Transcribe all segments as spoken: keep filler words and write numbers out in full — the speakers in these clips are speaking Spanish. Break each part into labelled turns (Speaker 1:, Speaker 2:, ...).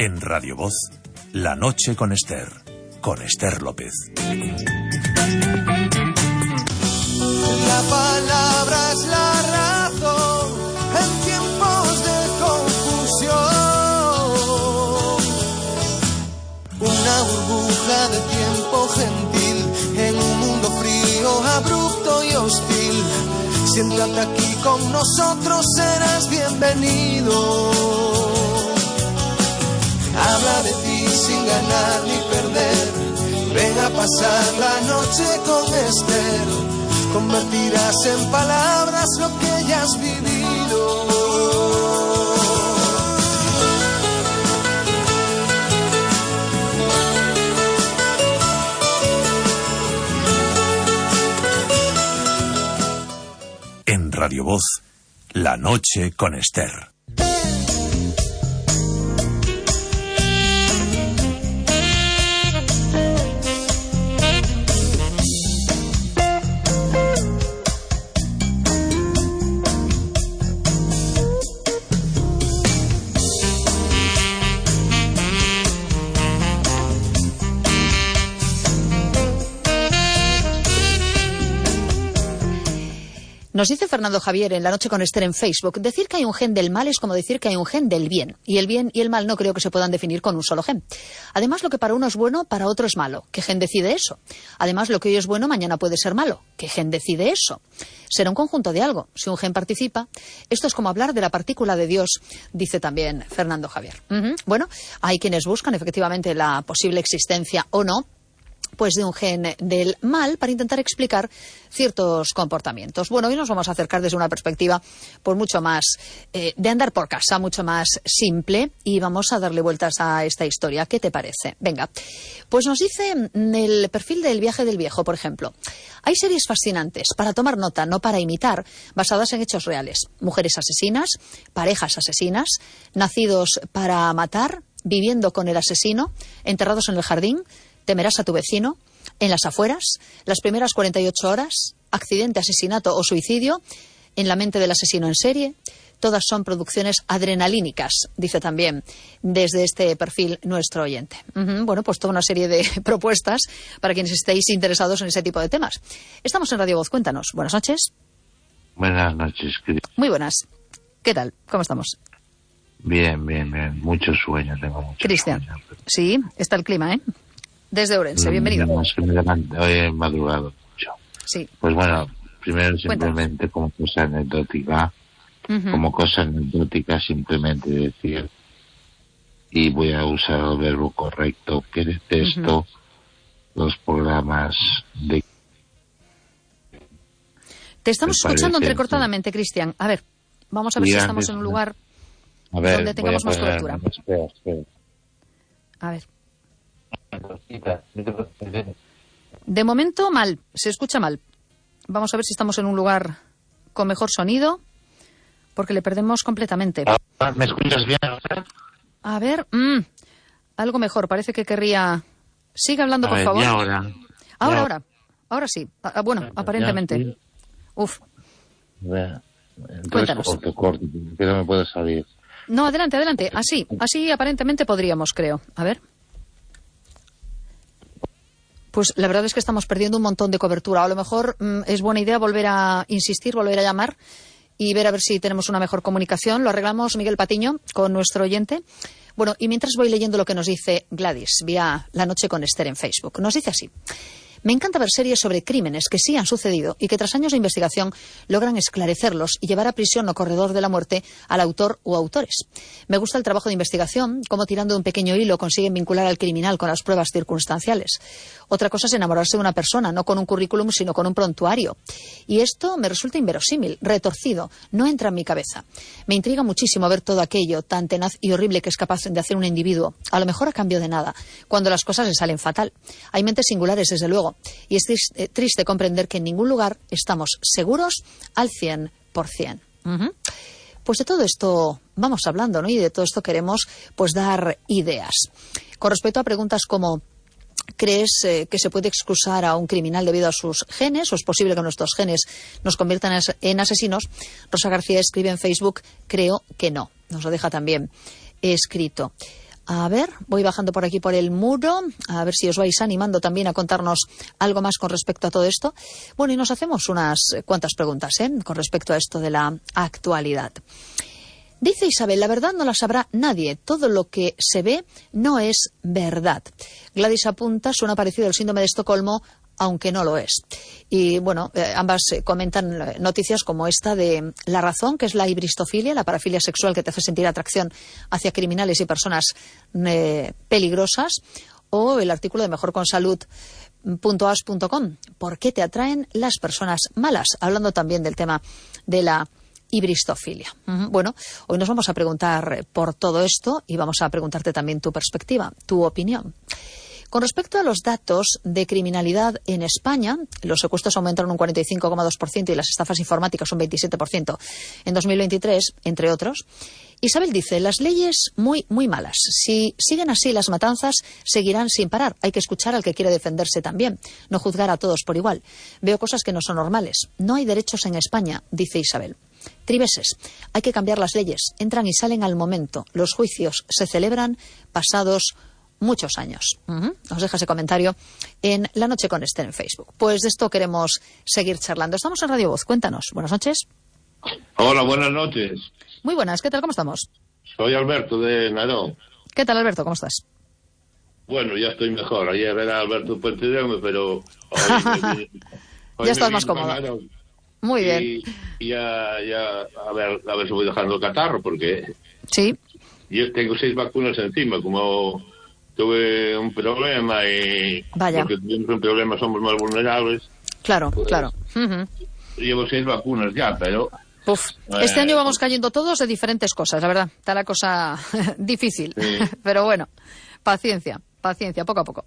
Speaker 1: En Radio Voz, La Noche con Esther, con Esther López.
Speaker 2: La palabra es la razón en tiempos de confusión. Una burbuja de tiempo gentil en un mundo frío, abrupto y hostil. Siéntate aquí con nosotros, serás bienvenido. Habla de ti sin ganar ni perder. Ven a pasar la noche con Esther. Convertirás en palabras lo que ya has vivido.
Speaker 1: En Radio Voz, La Noche con Esther.
Speaker 3: Nos dice Fernando Javier en La Noche con Esther en Facebook, decir que hay un gen del mal es como decir que hay un gen del bien. Y el bien y el mal no creo que se puedan definir con un solo gen. Además, lo que para uno es bueno, para otro es malo. ¿Qué gen decide eso? Además, lo que hoy es bueno, mañana puede ser malo. ¿Qué gen decide eso? Será un conjunto de algo. Si un gen participa, esto es como hablar de la partícula de Dios, dice también Fernando Javier. Uh-huh. Bueno, hay quienes buscan efectivamente la posible existencia o no pues de un gen del mal para intentar explicar ciertos comportamientos. Bueno, hoy nos vamos a acercar desde una perspectiva pues mucho más eh, de andar por casa, mucho más simple, y vamos a darle vueltas a esta historia. ¿Qué te parece? Venga, pues nos dice el perfil del Viaje del Viejo, por ejemplo. Hay series fascinantes para tomar nota, no para imitar, basadas en hechos reales. Mujeres asesinas, parejas asesinas, nacidos para matar, viviendo con el asesino, enterrados en el jardín, temerás a tu vecino, en las afueras, las primeras cuarenta y ocho horas, accidente, asesinato o suicidio, en la mente del asesino en serie. Todas son producciones adrenalínicas, dice también desde este perfil nuestro oyente. Uh-huh. Bueno, pues toda una serie de propuestas para quienes estéis interesados en ese tipo de temas. Estamos en Radio Voz, cuéntanos. Buenas noches.
Speaker 4: Buenas noches, Cristian.
Speaker 3: Muy buenas. ¿Qué tal? ¿Cómo estamos?
Speaker 4: Bien, bien, bien. Mucho sueño, tengo mucho
Speaker 3: Cristian,
Speaker 4: sueño.
Speaker 3: Sí, está el clima, ¿eh? Desde Ourense, bienvenido.
Speaker 4: No, es que me levanté, hoy he madrugado mucho.
Speaker 3: Sí.
Speaker 4: Pues bueno, primero simplemente
Speaker 3: Cuéntanos.
Speaker 4: como cosa anecdótica, uh-huh. como cosa anecdótica simplemente decir, y voy a usar el verbo correcto, que detesto uh-huh. los programas de...
Speaker 3: Te estamos escuchando entrecortadamente, Cristian. A ver, vamos a ver si estamos en un lugar
Speaker 4: a ver,
Speaker 3: donde tengamos más cobertura.
Speaker 4: Espera, espera.
Speaker 3: A ver. De momento, mal. Se escucha mal. Vamos a ver si estamos en un lugar con mejor sonido, porque le perdemos completamente.
Speaker 4: ¿Me escuchas bien?
Speaker 3: A ver, mmm, algo mejor. Parece que querría... Sigue hablando,
Speaker 4: a
Speaker 3: por
Speaker 4: ver,
Speaker 3: favor.
Speaker 4: ¿y ahora?
Speaker 3: Ahora,
Speaker 4: ya.
Speaker 3: ahora. Ahora sí. Ah, bueno, aparentemente.
Speaker 4: Ya, sí.
Speaker 3: Uf.
Speaker 4: Entonces,
Speaker 3: Cuéntanos.
Speaker 4: corto, corto, que no me puedo salir.
Speaker 3: No, adelante, adelante. Así, así aparentemente podríamos, creo. A ver. Pues la verdad es que estamos perdiendo un montón de cobertura. A lo mejor mmm, es buena idea volver a insistir, volver a llamar y ver a ver si tenemos una mejor comunicación. Lo arreglamos, Miguel Patiño, con nuestro oyente. Bueno, y mientras voy leyendo lo que nos dice Gladys vía La Noche con Esther en Facebook. Nos dice así. Me encanta ver series sobre crímenes que sí han sucedido y que tras años de investigación logran esclarecerlos y llevar a prisión o corredor de la muerte al autor o autores. Me gusta el trabajo de investigación, cómo tirando de un pequeño hilo consiguen vincular al criminal con las pruebas circunstanciales. Otra cosa es enamorarse de una persona, no con un currículum, sino con un prontuario. Y esto me resulta inverosímil, retorcido, no entra en mi cabeza. Me intriga muchísimo ver todo aquello tan tenaz y horrible que es capaz de hacer un individuo, a lo mejor a cambio de nada, cuando las cosas le salen fatal. Hay mentes singulares, desde luego, y es triste, triste comprender que en ningún lugar estamos seguros al cien por cien. Uh-huh. Pues de todo esto vamos hablando, ¿no? Y de todo esto queremos pues dar ideas. Con respecto a preguntas como ¿crees eh, que se puede excusar a un criminal debido a sus genes? ¿O es posible que nuestros genes nos conviertan as- en asesinos? Rosa García escribe en Facebook, creo que no. Nos lo deja también escrito. A ver, voy bajando por aquí por el muro, a ver si os vais animando también a contarnos algo más con respecto a todo esto. Bueno, y nos hacemos unas cuantas preguntas, ¿eh?, con respecto a esto de la actualidad. Dice Isabel, la verdad no la sabrá nadie. Todo lo que se ve no es verdad. Gladys apunta, suena parecido al síndrome de Estocolmo, aunque no lo es. Y bueno, eh, ambas eh, comentan noticias como esta de La Razón, que es la hibristofilia, la parafilia sexual que te hace sentir atracción hacia criminales y personas eh, peligrosas, o el artículo de mejor con salud punto as punto com, ¿por qué te atraen las personas malas? Hablando también del tema de la hibristofilia. Uh-huh. Bueno, hoy nos vamos a preguntar por todo esto y vamos a preguntarte también tu perspectiva, tu opinión. Con respecto a los datos de criminalidad en España, los secuestros aumentaron un cuarenta y cinco coma dos por ciento y las estafas informáticas un veintisiete por ciento en dos mil veintitrés, entre otros. Isabel dice, las leyes muy, muy malas. Si siguen así, las matanzas seguirán sin parar. Hay que escuchar al que quiere defenderse también, no juzgar a todos por igual. Veo cosas que no son normales. No hay derechos en España, dice Isabel. Triveses, hay que cambiar las leyes. Entran y salen al momento. Los juicios se celebran pasados muchos años. Uh-huh. Os deja ese comentario en La Noche con Esther en Facebook. Pues de esto queremos seguir charlando. Estamos en Radio Voz. Cuéntanos. Buenas noches.
Speaker 5: Hola, buenas noches.
Speaker 3: Muy buenas. ¿Qué tal? ¿Cómo estamos?
Speaker 5: Soy Alberto de Narón.
Speaker 3: ¿Qué tal, Alberto? ¿Cómo estás?
Speaker 5: Bueno, ya estoy mejor. Ayer era Alberto Puente de Ome, pero hoy me, hoy
Speaker 3: ya estás más cómodo. Muy bien.
Speaker 5: Y, y ya, ya, a ver, a ver si voy dejando el catarro, porque
Speaker 3: sí.
Speaker 5: Yo tengo seis vacunas encima, como tuve un problema y
Speaker 3: Vaya.
Speaker 5: Porque tuvimos un problema, somos más vulnerables.
Speaker 3: Claro,
Speaker 5: pues,
Speaker 3: claro. Uh-huh.
Speaker 5: Llevo seis vacunas ya, pero...
Speaker 3: Uf, este año vamos cayendo todos de diferentes cosas, la verdad. Está la cosa difícil. Sí. Pero bueno, paciencia, paciencia, poco a poco.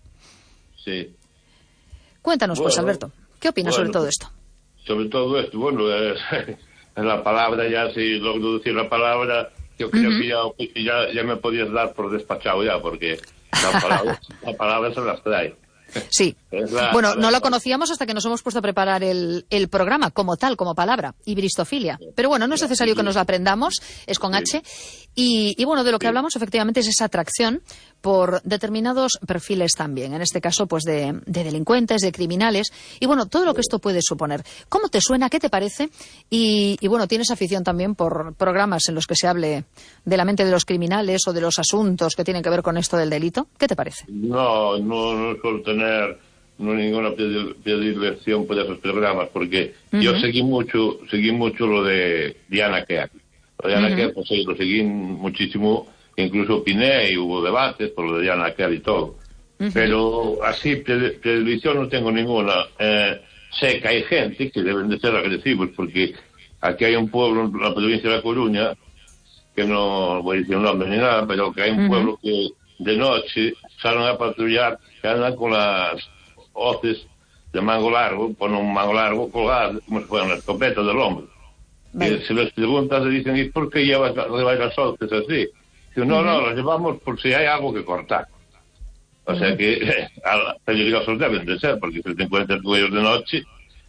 Speaker 5: Sí.
Speaker 3: Cuéntanos, bueno, pues, Alberto, ¿qué opinas bueno, sobre todo esto?
Speaker 5: Sobre todo esto, bueno, es, es la palabra ya, si logro decir la palabra, yo creo uh-huh. que ya, ya, ya me podías dar por despachado ya, porque la palabra, la palabra se las trae.
Speaker 3: Sí. La, bueno, no la conocíamos hasta que nos hemos puesto a preparar el, el programa como tal, como palabra, hibristofilia. Pero bueno, no es necesario que nos la aprendamos, es con H. Y, y bueno, de lo que hablamos efectivamente es esa atracción por determinados perfiles también, en este caso pues de, de delincuentes, de criminales, y bueno, todo lo que esto puede suponer. ¿Cómo te suena? ¿Qué te parece? Y, y bueno, ¿tienes afición también por programas en los que se hable de la mente de los criminales o de los asuntos que tienen que ver con esto del delito? ¿Qué te parece?
Speaker 5: No, no, no suelo tener no ninguna predilección por esos programas, porque uh-huh. yo seguí mucho, seguí mucho lo de Diana Kerr. Lo de Diana uh-huh. Kerr, pues sí, lo seguí muchísimo. Incluso opiné y hubo debates por lo de Diana Kerr y todo. Uh-huh. Pero así, televisión no tengo ninguna. Eh, sé que hay gente que deben de ser agresivos, porque aquí hay un pueblo en la provincia de La Coruña, que no voy a decir un nombre ni nada, pero que hay un uh-huh. pueblo que de noche salen a patrullar, que andan con las hoces de mango largo, ponen un mango largo colgado, como si fuera una escopeta del hombro. Vale. Y si les preguntas, le dicen, ¿y por qué llevas, llevas las hoces así? No, uh-huh. no, los llevamos por si hay algo que cortar. O uh-huh. sea que eh, peligrosos deben de ser, porque si te encuentras con ellos de noche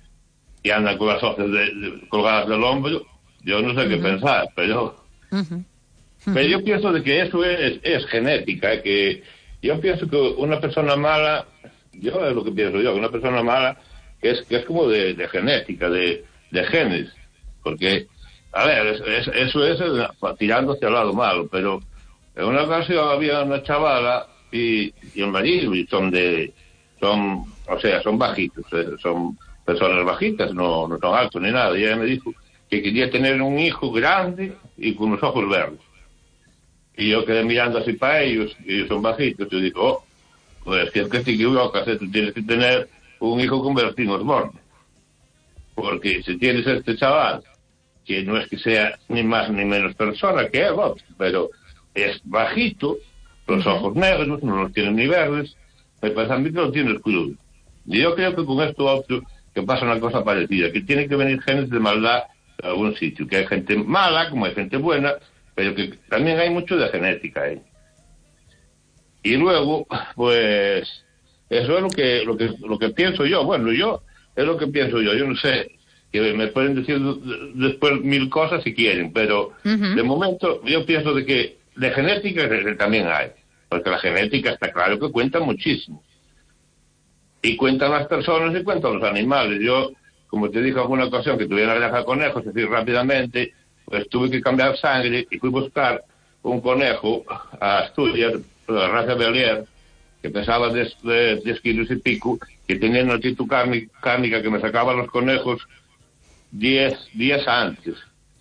Speaker 5: y andan con las hojas de, de, colgadas del hombro, yo no sé uh-huh. qué pensar, pero... Uh-huh. Uh-huh. Pero yo pienso de que eso es, es genética, eh, que yo pienso que una persona mala, yo es lo que pienso yo, que una persona mala que es, que es como de, de genética, de, de genes, porque, a ver, es, es, eso es tirando hacia el lado malo, pero... En una ocasión había una chavala y, y el marido, y son de, son, o sea, son bajitos, eh, son personas bajitas, no, no son altos ni nada. Y ella me dijo que quería tener un hijo grande y con los ojos verdes. Y yo quedé mirando así para ellos, y ellos son bajitos, y yo digo, oh, pues que es que te equivocas, tú tienes que tener un hijo con Bertín Osborne. Porque si tienes a este chaval, que no es que sea ni más ni menos persona que él, ¿no? Pero es bajito, los uh-huh. ojos negros, no los tiene ni verdes, me parece a mí que lo tiene oscuro. Y yo creo que con esto otro, que pasa una cosa parecida, que tiene que venir genes de maldad de algún sitio, que hay gente mala, como hay gente buena, pero que también hay mucho de genética ahí. Y luego, pues, eso es lo que, lo que, lo que pienso yo. Bueno, yo, es lo que pienso yo. Yo no sé, que me pueden decir después mil cosas si quieren, pero uh-huh. de momento yo pienso de que de genética también hay. porque la genética está claro que cuenta muchísimo. Y cuentan las personas y cuentan los animales. Yo, como te dije en alguna ocasión que tuviera una granja de conejos, es decir, rápidamente, pues tuve que cambiar sangre y fui a buscar un conejo a Asturias, la raza Belier, que pesaba diez kilos y pico, que tenía una actitud cárnica que me sacaba los conejos diez días antes,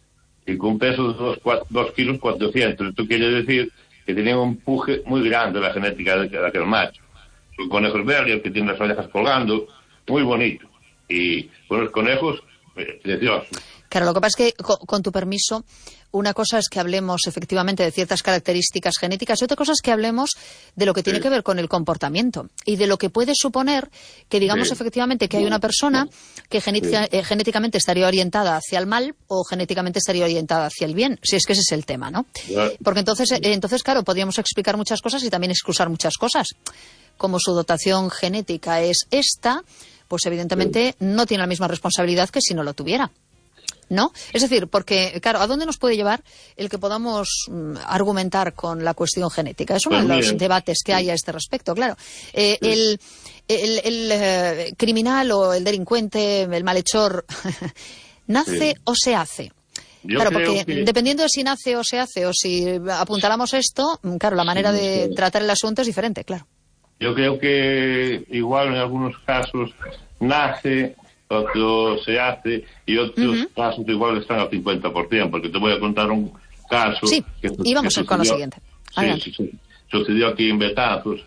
Speaker 5: y con peso de dos kilos cuatrocientos. Esto quiere decir que tenía un empuje muy grande la genética de, de aquel macho. Son conejos Belier que tienen las orejas colgando, muy bonito, y unos conejos eh, preciosos.
Speaker 3: Claro, lo que pasa es que, con, con tu permiso, una cosa es que hablemos efectivamente de ciertas características genéticas y otra cosa es que hablemos de lo que tiene sí. que ver con el comportamiento y de lo que puede suponer que digamos sí. efectivamente que hay una persona que genética, sí. eh, genéticamente estaría orientada hacia el mal o genéticamente estaría orientada hacia el bien, si es que ese es el tema, ¿no? Porque entonces, eh, entonces claro, podríamos explicar muchas cosas y también excusar muchas cosas. Como su dotación genética es esta, pues evidentemente sí. no tiene la misma responsabilidad que si no lo tuviera. ¿No? Es decir, porque, claro, ¿a dónde nos puede llevar el que podamos mm, argumentar con la cuestión genética? Es uno pues de los bien. debates que sí. hay a este respecto, claro. Eh, sí. El, el, el eh, criminal o el delincuente, el malhechor, ¿nace sí. o se hace? Yo claro, porque que... dependiendo de si nace o se hace o si apuntalamos esto, claro, la manera sí, de sí. tratar el asunto es diferente, claro.
Speaker 5: Yo creo que igual en algunos casos nace... otro se hace y otros uh-huh. casos igual están al cincuenta por ciento, porque te voy a contar un caso.
Speaker 3: Sí,
Speaker 5: que,
Speaker 3: y vamos
Speaker 5: que
Speaker 3: con lo siguiente.
Speaker 5: Sí, sí, sí, sucedió aquí en Betanzos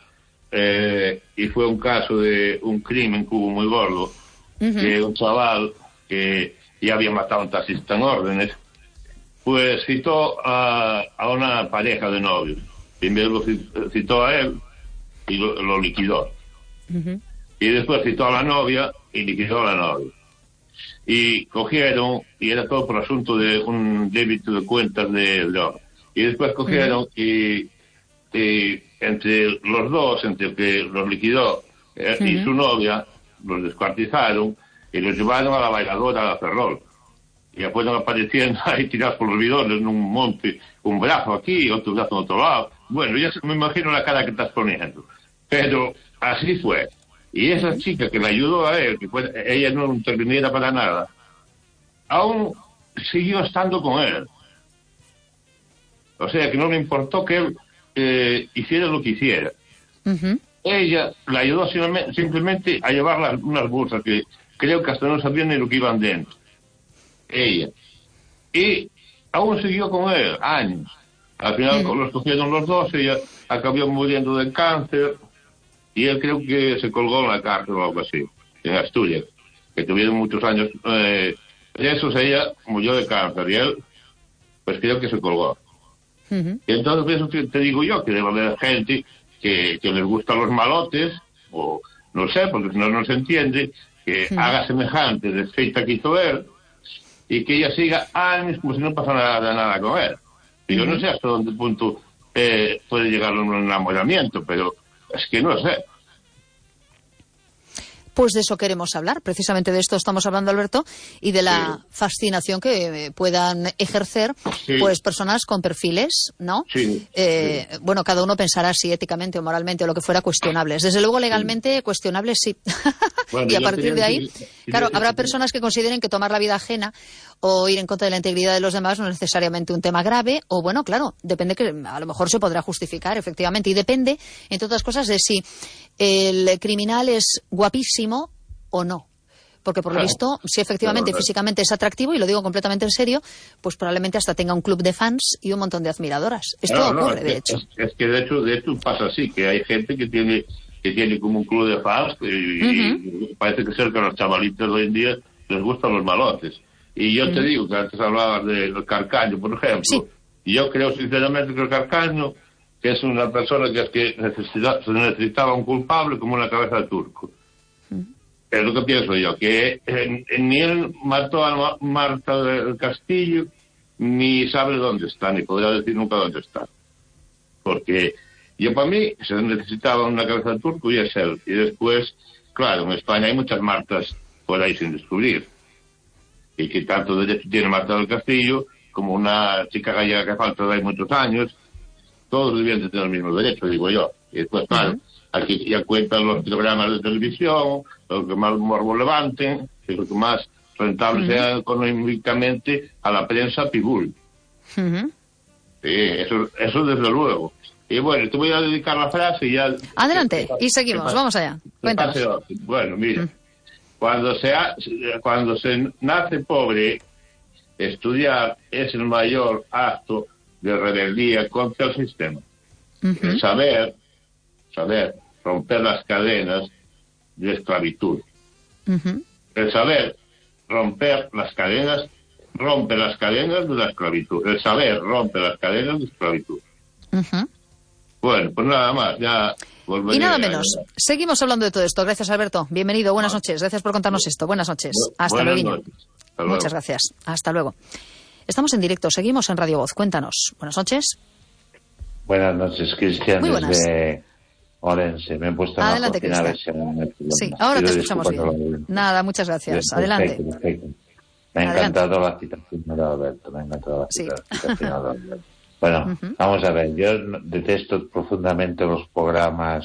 Speaker 5: eh, y fue un caso de un crimen que hubo muy gordo, uh-huh. que un chaval que ya había matado a un taxista en órdenes, pues citó a, a una pareja de novios. Primero lo citó a él y lo, lo liquidó. Uh-huh. Y después citó a la novia y liquidó a la novia. Y cogieron, y era todo por asunto de un débito de cuentas de droga. Y después cogieron uh-huh. y, y entre los dos, entre el que los liquidó eh, uh-huh. y su novia, los descuartizaron y los llevaron a la bailadora, a la Ferrol. Y ya fueron apareciendo ahí tirados por los bidones en un monte, un brazo aquí, otro brazo en otro lado. Bueno, ya me imagino la cara que estás poniendo. Pero así fue. Y esa chica que le ayudó a él, que fue, ella no interviniera para nada, aún siguió estando con él. O sea, que no le importó que él eh, hiciera lo que hiciera. Uh-huh. Ella le ayudó simplemente a llevar las, unas bolsas que creo que hasta no sabían ni lo que iban dentro. Ella. Y aún siguió con él, años. Al final uh-huh. los cogieron los dos, ella acabó muriendo de cáncer. Y él creo que se colgó en la cárcel o algo así, en Asturias, que tuvieron muchos años eh, presos, ella murió de cáncer y él, pues creo que se colgó. Uh-huh. Y entonces eso te, te digo yo, que debe haber gente que, que les gustan los malotes, o no sé, porque si no, no se entiende, que uh-huh. haga semejante desfeita que hizo él, y que ella siga años como si no pasara nada, nada con él. Y uh-huh. yo no sé hasta dónde punto eh, puede llegar un enamoramiento, pero... es que no sé.
Speaker 3: Pues de eso queremos hablar, precisamente de esto estamos hablando, Alberto, y de la sí. fascinación que puedan ejercer sí. pues personas con perfiles, ¿no? Sí. Eh, sí. Bueno, cada uno pensará si éticamente o moralmente o lo que fuera cuestionables. Desde luego legalmente sí. cuestionables sí. Bueno, y a partir de ahí, sí, claro, sí, habrá sí, personas que consideren que tomar la vida ajena o ir en contra de la integridad de los demás no es necesariamente un tema grave, o bueno, claro, depende, que a lo mejor se podrá justificar, efectivamente, y depende, entre otras cosas, de si el criminal es guapísimo o no. Porque por lo visto, si efectivamente físicamente es atractivo, y lo digo completamente en serio, pues probablemente hasta tenga un club de fans y un montón de admiradoras. Esto no, no, ocurre,
Speaker 5: es
Speaker 3: de
Speaker 5: que,
Speaker 3: hecho.
Speaker 5: Es, es que de hecho, de hecho pasa así, que hay gente que tiene que tiene como un club de fans y, uh-huh. y parece que cerca a los chavalitos de hoy en día les gustan los malotes. Y yo uh-huh. te digo que antes hablabas del Carcaño, por ejemplo, sí. y yo creo sinceramente que el Carcaño, que es una persona que es que necesita, se necesitaba un culpable como una cabeza de turco. Uh-huh. Es lo que pienso yo, que eh, ni él mató a Marta del Castillo, ni sabe dónde está, ni podrá decir nunca dónde está. Porque yo, para mí, se necesitaba una cabeza de turco y es él. Y después, claro, en España hay muchas Martas por ahí sin descubrir. Y que tanto derecho tiene Marta del Castillo, como una chica gallega que falta de ahí muchos años. todos debían de tener el mismo derecho, digo yo. Y después, claro, uh-huh. aquí ya cuentan los programas de televisión, lo que más morbo levanten, y lo que más rentable uh-huh. sea económicamente a la prensa pibul. Uh-huh. Sí, eso, eso desde luego. Y bueno, te voy a dedicar la frase y ya...
Speaker 3: Adelante, y seguimos, vamos allá. Cuéntanos.
Speaker 5: Bueno, mira, uh-huh. cuando, se ha, cuando se nace pobre, estudiar es el mayor acto de rebeldía contra el sistema. Uh-huh. El saber, saber romper las cadenas de esclavitud. Uh-huh. El saber romper las cadenas, rompe las cadenas de la esclavitud. El saber rompe las cadenas de esclavitud. Uh-huh. Bueno, pues nada más, ya volveré.
Speaker 3: Y nada menos. A... Seguimos hablando de todo esto. Gracias, Alberto. Bienvenido. Buenas noches. Gracias por contarnos esto. Buenas noches. Hasta luego. Muchas gracias. Hasta luego. Estamos en directo. Seguimos en Radio Voz. Cuéntanos. Buenas noches.
Speaker 4: Buenas noches, Cristian.
Speaker 3: Muy buenas.
Speaker 4: Desde Orense. Me he puesto a cocinar a
Speaker 3: Sí, ahora te escuchamos bien. Nada, muchas gracias. Perfecto, adelante.
Speaker 4: Perfecto. Me ha encantado Adelante. la citación de Alberto. Me ha encantado la sí. citación de Alberto. Bueno, uh-huh. vamos a ver, yo detesto profundamente los programas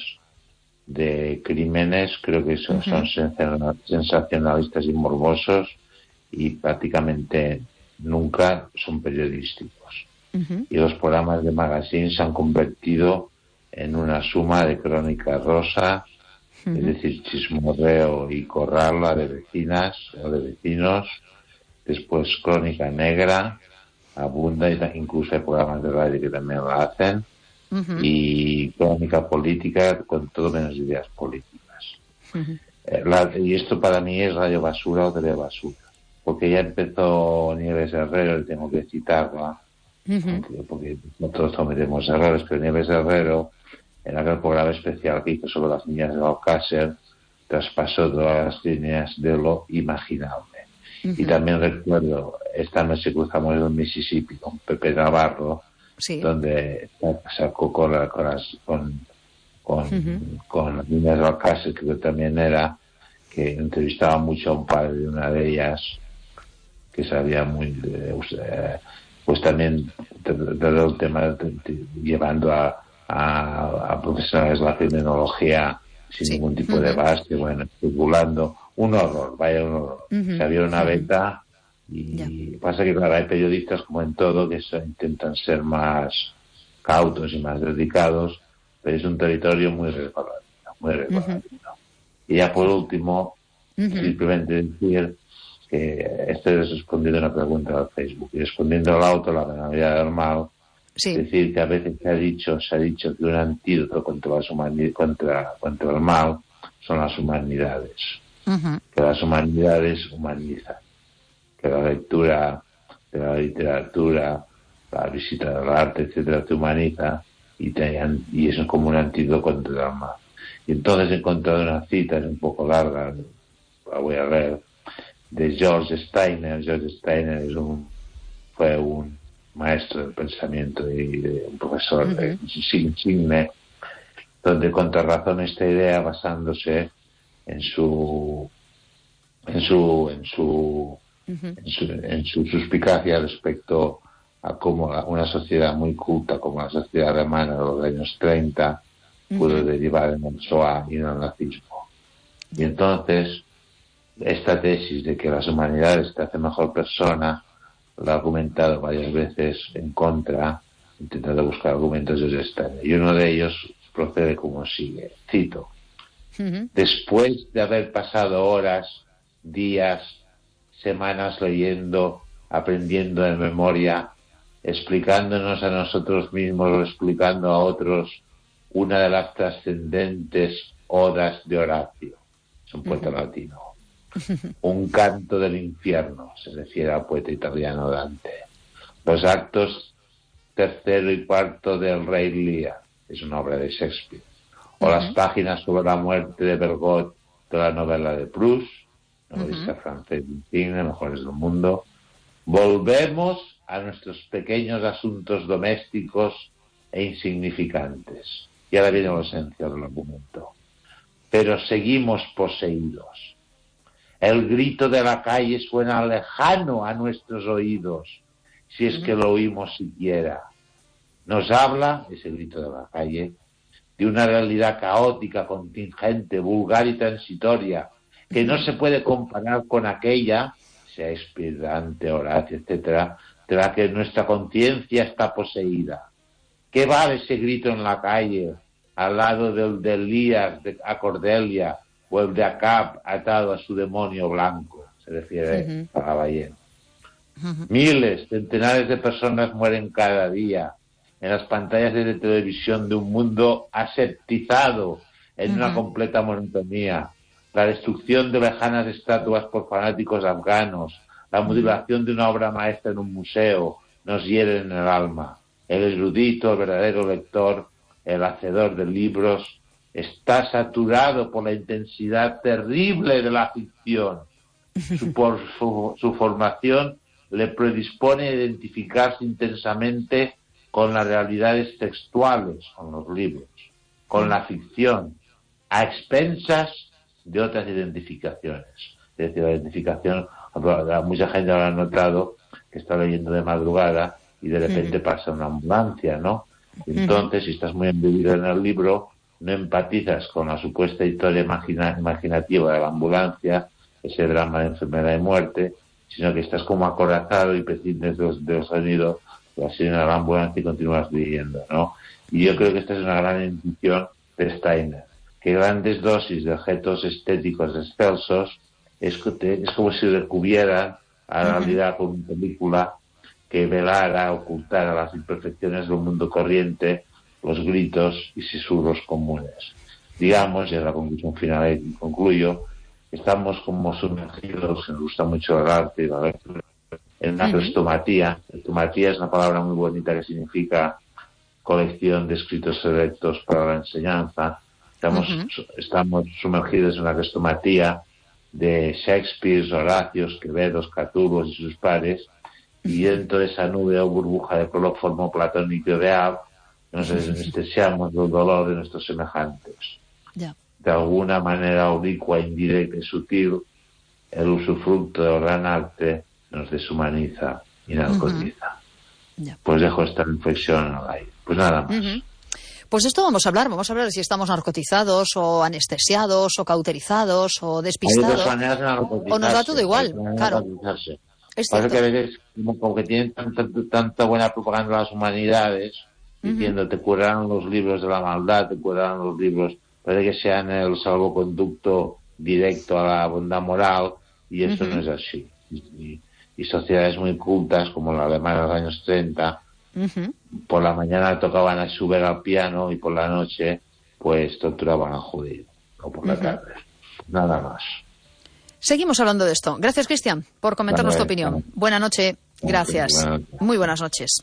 Speaker 4: de crímenes, creo que son, uh-huh. son sensacionalistas y morbosos y prácticamente nunca son periodísticos. Uh-huh. Y los programas de magazine se han convertido en una suma de crónica rosa, uh-huh. es decir, chismorreo y corrala de vecinas o de vecinos, después crónica negra, abunda, incluso hay programas de radio que también lo hacen, uh-huh. y crónica política con todo menos ideas políticas. Uh-huh. Eh, la, y esto para mí es radio basura o telebasura, porque ya empezó Nieves Herrero, y tengo que citarla, uh-huh. porque, porque nosotros cometemos errores, pero Nieves Herrero, en aquel programa especial que hizo sobre las niñas de Alcácer, traspasó todas las líneas de lo imaginable. Uh-huh. Y también recuerdo esta noche cruzamos el Mississippi con Pepe Navarro, sí. donde sacó con, la, con, las, con, con, uh-huh. con las niñas de Alcácer, que también era, que entrevistaba mucho a un padre de una de ellas, que sabía muy, eh, pues también todo el tema de, de, llevando a, a, a profesionales de la criminología sin sí. ningún tipo uh-huh. de base, bueno, especulando. Un horror, vaya un horror. Uh-huh. Se abrió una beta y yeah. pasa que, claro, hay periodistas, como en todo, que se, intentan ser más cautos y más dedicados, pero es un territorio muy recorrido, muy recorrido. Uh-huh. Y ya por último, uh-huh. simplemente decir que estoy respondiendo una pregunta al Facebook y respondiendo al auto, la banalidad del mal, sí. es decir, que a veces se ha dicho, se ha dicho que un antídoto contra, las humanidades, contra, contra el mal son las humanidades. Uh-huh. Que las humanidades humanizan, que la lectura de la literatura, la visita del arte, etcétera, te humaniza y, te, y eso es como un antídoto contra el mal. Y entonces he encontrado una cita, es un poco larga, la voy a leer, de George Steiner. George Steiner es un, fue un maestro del pensamiento y de, un profesor uh-huh. de Insigne, donde contrarrazona esta idea basándose en su en su en su, uh-huh. en su en su suspicacia respecto a cómo una sociedad muy culta como la sociedad alemana de los años treinta uh-huh. pudo derivar en el Shoah y en el nazismo. Y entonces esta tesis de que las humanidades te hacen mejor persona la ha argumentado varias veces en contra, intentando buscar argumentos de Steiner, y uno de ellos procede como sigue, cito: Uh-huh. Después de haber pasado horas, días, semanas leyendo, aprendiendo de memoria, explicándonos a nosotros mismos o explicando a otros una de las trascendentes odas de Horacio, es un poeta uh-huh. latino, un canto del infierno, se refiere al poeta italiano Dante, los actos tercero y cuarto del Rey Lear, es una obra de Shakespeare, o uh-huh. las páginas sobre la muerte de Bergot de la novela de Proust, novelista uh-huh. francés insigne, mejores del mundo. Volvemos a nuestros pequeños asuntos domésticos e insignificantes. Y ahora viene la esencia del argumento. Pero seguimos poseídos. El grito de la calle suena lejano a nuestros oídos, si es uh-huh. que lo oímos siquiera. Nos habla, ese grito de la calle, de una realidad caótica, contingente, vulgar y transitoria, que no se puede comparar con aquella, Shakespeare, Dante, Horacio, etcétera, de la que nuestra conciencia está poseída. ¿Qué vale ese grito en la calle, al lado del de Elías a Cordelia, o el de Acab atado a su demonio blanco? Se refiere uh-huh. a Ballén. Uh-huh. Miles, centenares de personas mueren cada día en las pantallas de televisión de un mundo aseptizado en uh-huh. una completa monotonía. La destrucción de lejanas estatuas por fanáticos afganos, la mutilación de una obra maestra en un museo, nos hieren en el alma. El erudito, el verdadero lector, el hacedor de libros, está saturado por la intensidad terrible de la ficción. Su, por su, su formación le predispone a identificarse intensamente con las realidades textuales, con los libros, con la ficción, a expensas de otras identificaciones. Es decir, la identificación, mucha gente habrá notado que está leyendo de madrugada y de repente uh-huh. pasa una ambulancia, ¿no? Entonces, uh-huh. si estás muy embebido en el libro, no empatizas con la supuesta historia imagina- imaginativa de la ambulancia, ese drama de enfermedad y muerte, sino que estás como acorazado y prescindes de los, de los sonidos de la sirena de la ambulancia y continúas leyendo, ¿no? Y yo creo que esta es una gran intuición de Steiner, que grandes dosis de objetos estéticos excelsos es, es como si recubieran a la realidad con una película que velara, ocultara las imperfecciones del mundo corriente, los gritos y susurros comunes. Digamos, y es la conclusión final y concluyo, estamos como sumergidos, nos gusta mucho el arte y la lectura, en una crestomatía. Crestomatía es una palabra muy bonita que significa colección de escritos selectos para la enseñanza. Estamos, uh-huh. estamos sumergidos en una crestomatía de Shakespeare, Horacios, Quevedos, Catulos y sus pares, y dentro de esa nube o burbuja de cloroformo platónico ideal nos anestesiamos del dolor de nuestros semejantes. Yeah. De alguna manera oblicua, indirecta y sutil, el usufructo del gran arte nos deshumaniza y narcotiza. Uh-huh. Yeah. Pues dejo esta reflexión al aire. Pues nada más. Uh-huh.
Speaker 3: Pues esto vamos a hablar, vamos a hablar de si estamos narcotizados o anestesiados o cauterizados o despistados. O nos da todo igual, claro. Es
Speaker 4: Pasa que a veces, como que tienen tanta, tanta buena propaganda las humanidades, uh-huh. diciendo te curarán los libros de la maldad, te curarán los libros, parece que sean el salvoconducto directo a la bondad moral, y esto uh-huh. no es así. Y, y sociedades muy cultas, como la alemana de los años treinta, uh-huh. por la mañana tocaban a Schubert al piano y por la noche, pues torturaban a judío, o por la uh-huh. tarde. Nada más.
Speaker 3: Seguimos hablando de esto. Gracias, Cristian, por comentarnos tu opinión. Buena noche. Gracias. Muy buenas noches.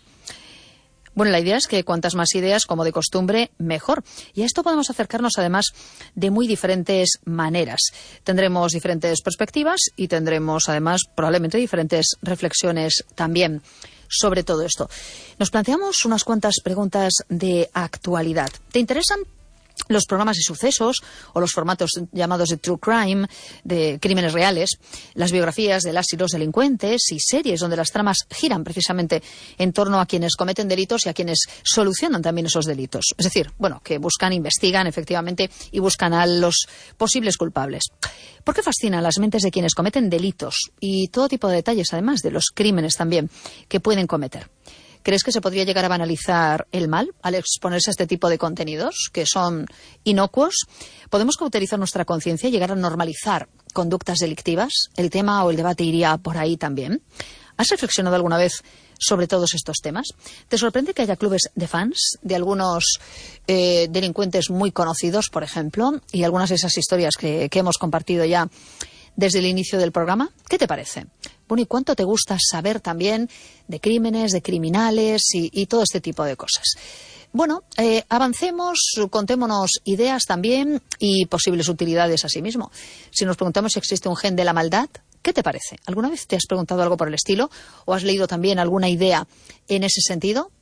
Speaker 3: Bueno, la idea es que cuantas más ideas, como de costumbre, mejor. Y a esto podemos acercarnos, además, de muy diferentes maneras. Tendremos diferentes perspectivas y tendremos, además, probablemente diferentes reflexiones también sobre todo esto. Nos planteamos unas cuantas preguntas de actualidad. ¿Te interesan los programas de sucesos o los formatos llamados de true crime, de crímenes reales, las biografías de las y los delincuentes y series donde las tramas giran precisamente en torno a quienes cometen delitos y a quienes solucionan también esos delitos? Es decir, bueno, que buscan, investigan efectivamente y buscan a los posibles culpables. ¿Por qué fascinan las mentes de quienes cometen delitos y todo tipo de detalles, además de los crímenes también que pueden cometer? ¿Crees que se podría llegar a banalizar el mal al exponerse a este tipo de contenidos que son inocuos? ¿Podemos cauterizar nuestra conciencia y llegar a normalizar conductas delictivas? El tema o el debate iría por ahí también. ¿Has reflexionado alguna vez sobre todos estos temas? ¿Te sorprende que haya clubes de fans de algunos eh, delincuentes muy conocidos, por ejemplo, y algunas de esas historias que, que hemos compartido ya desde el inicio del programa? ¿Qué te parece? Bueno, ¿y cuánto te gusta saber también de crímenes, de criminales y, y todo este tipo de cosas? Bueno, eh, avancemos, contémonos ideas también y posibles utilidades asimismo. Si nos preguntamos si existe un gen de la maldad, ¿qué te parece? ¿Alguna vez te has preguntado algo por el estilo? ¿O has leído también alguna idea en ese sentido?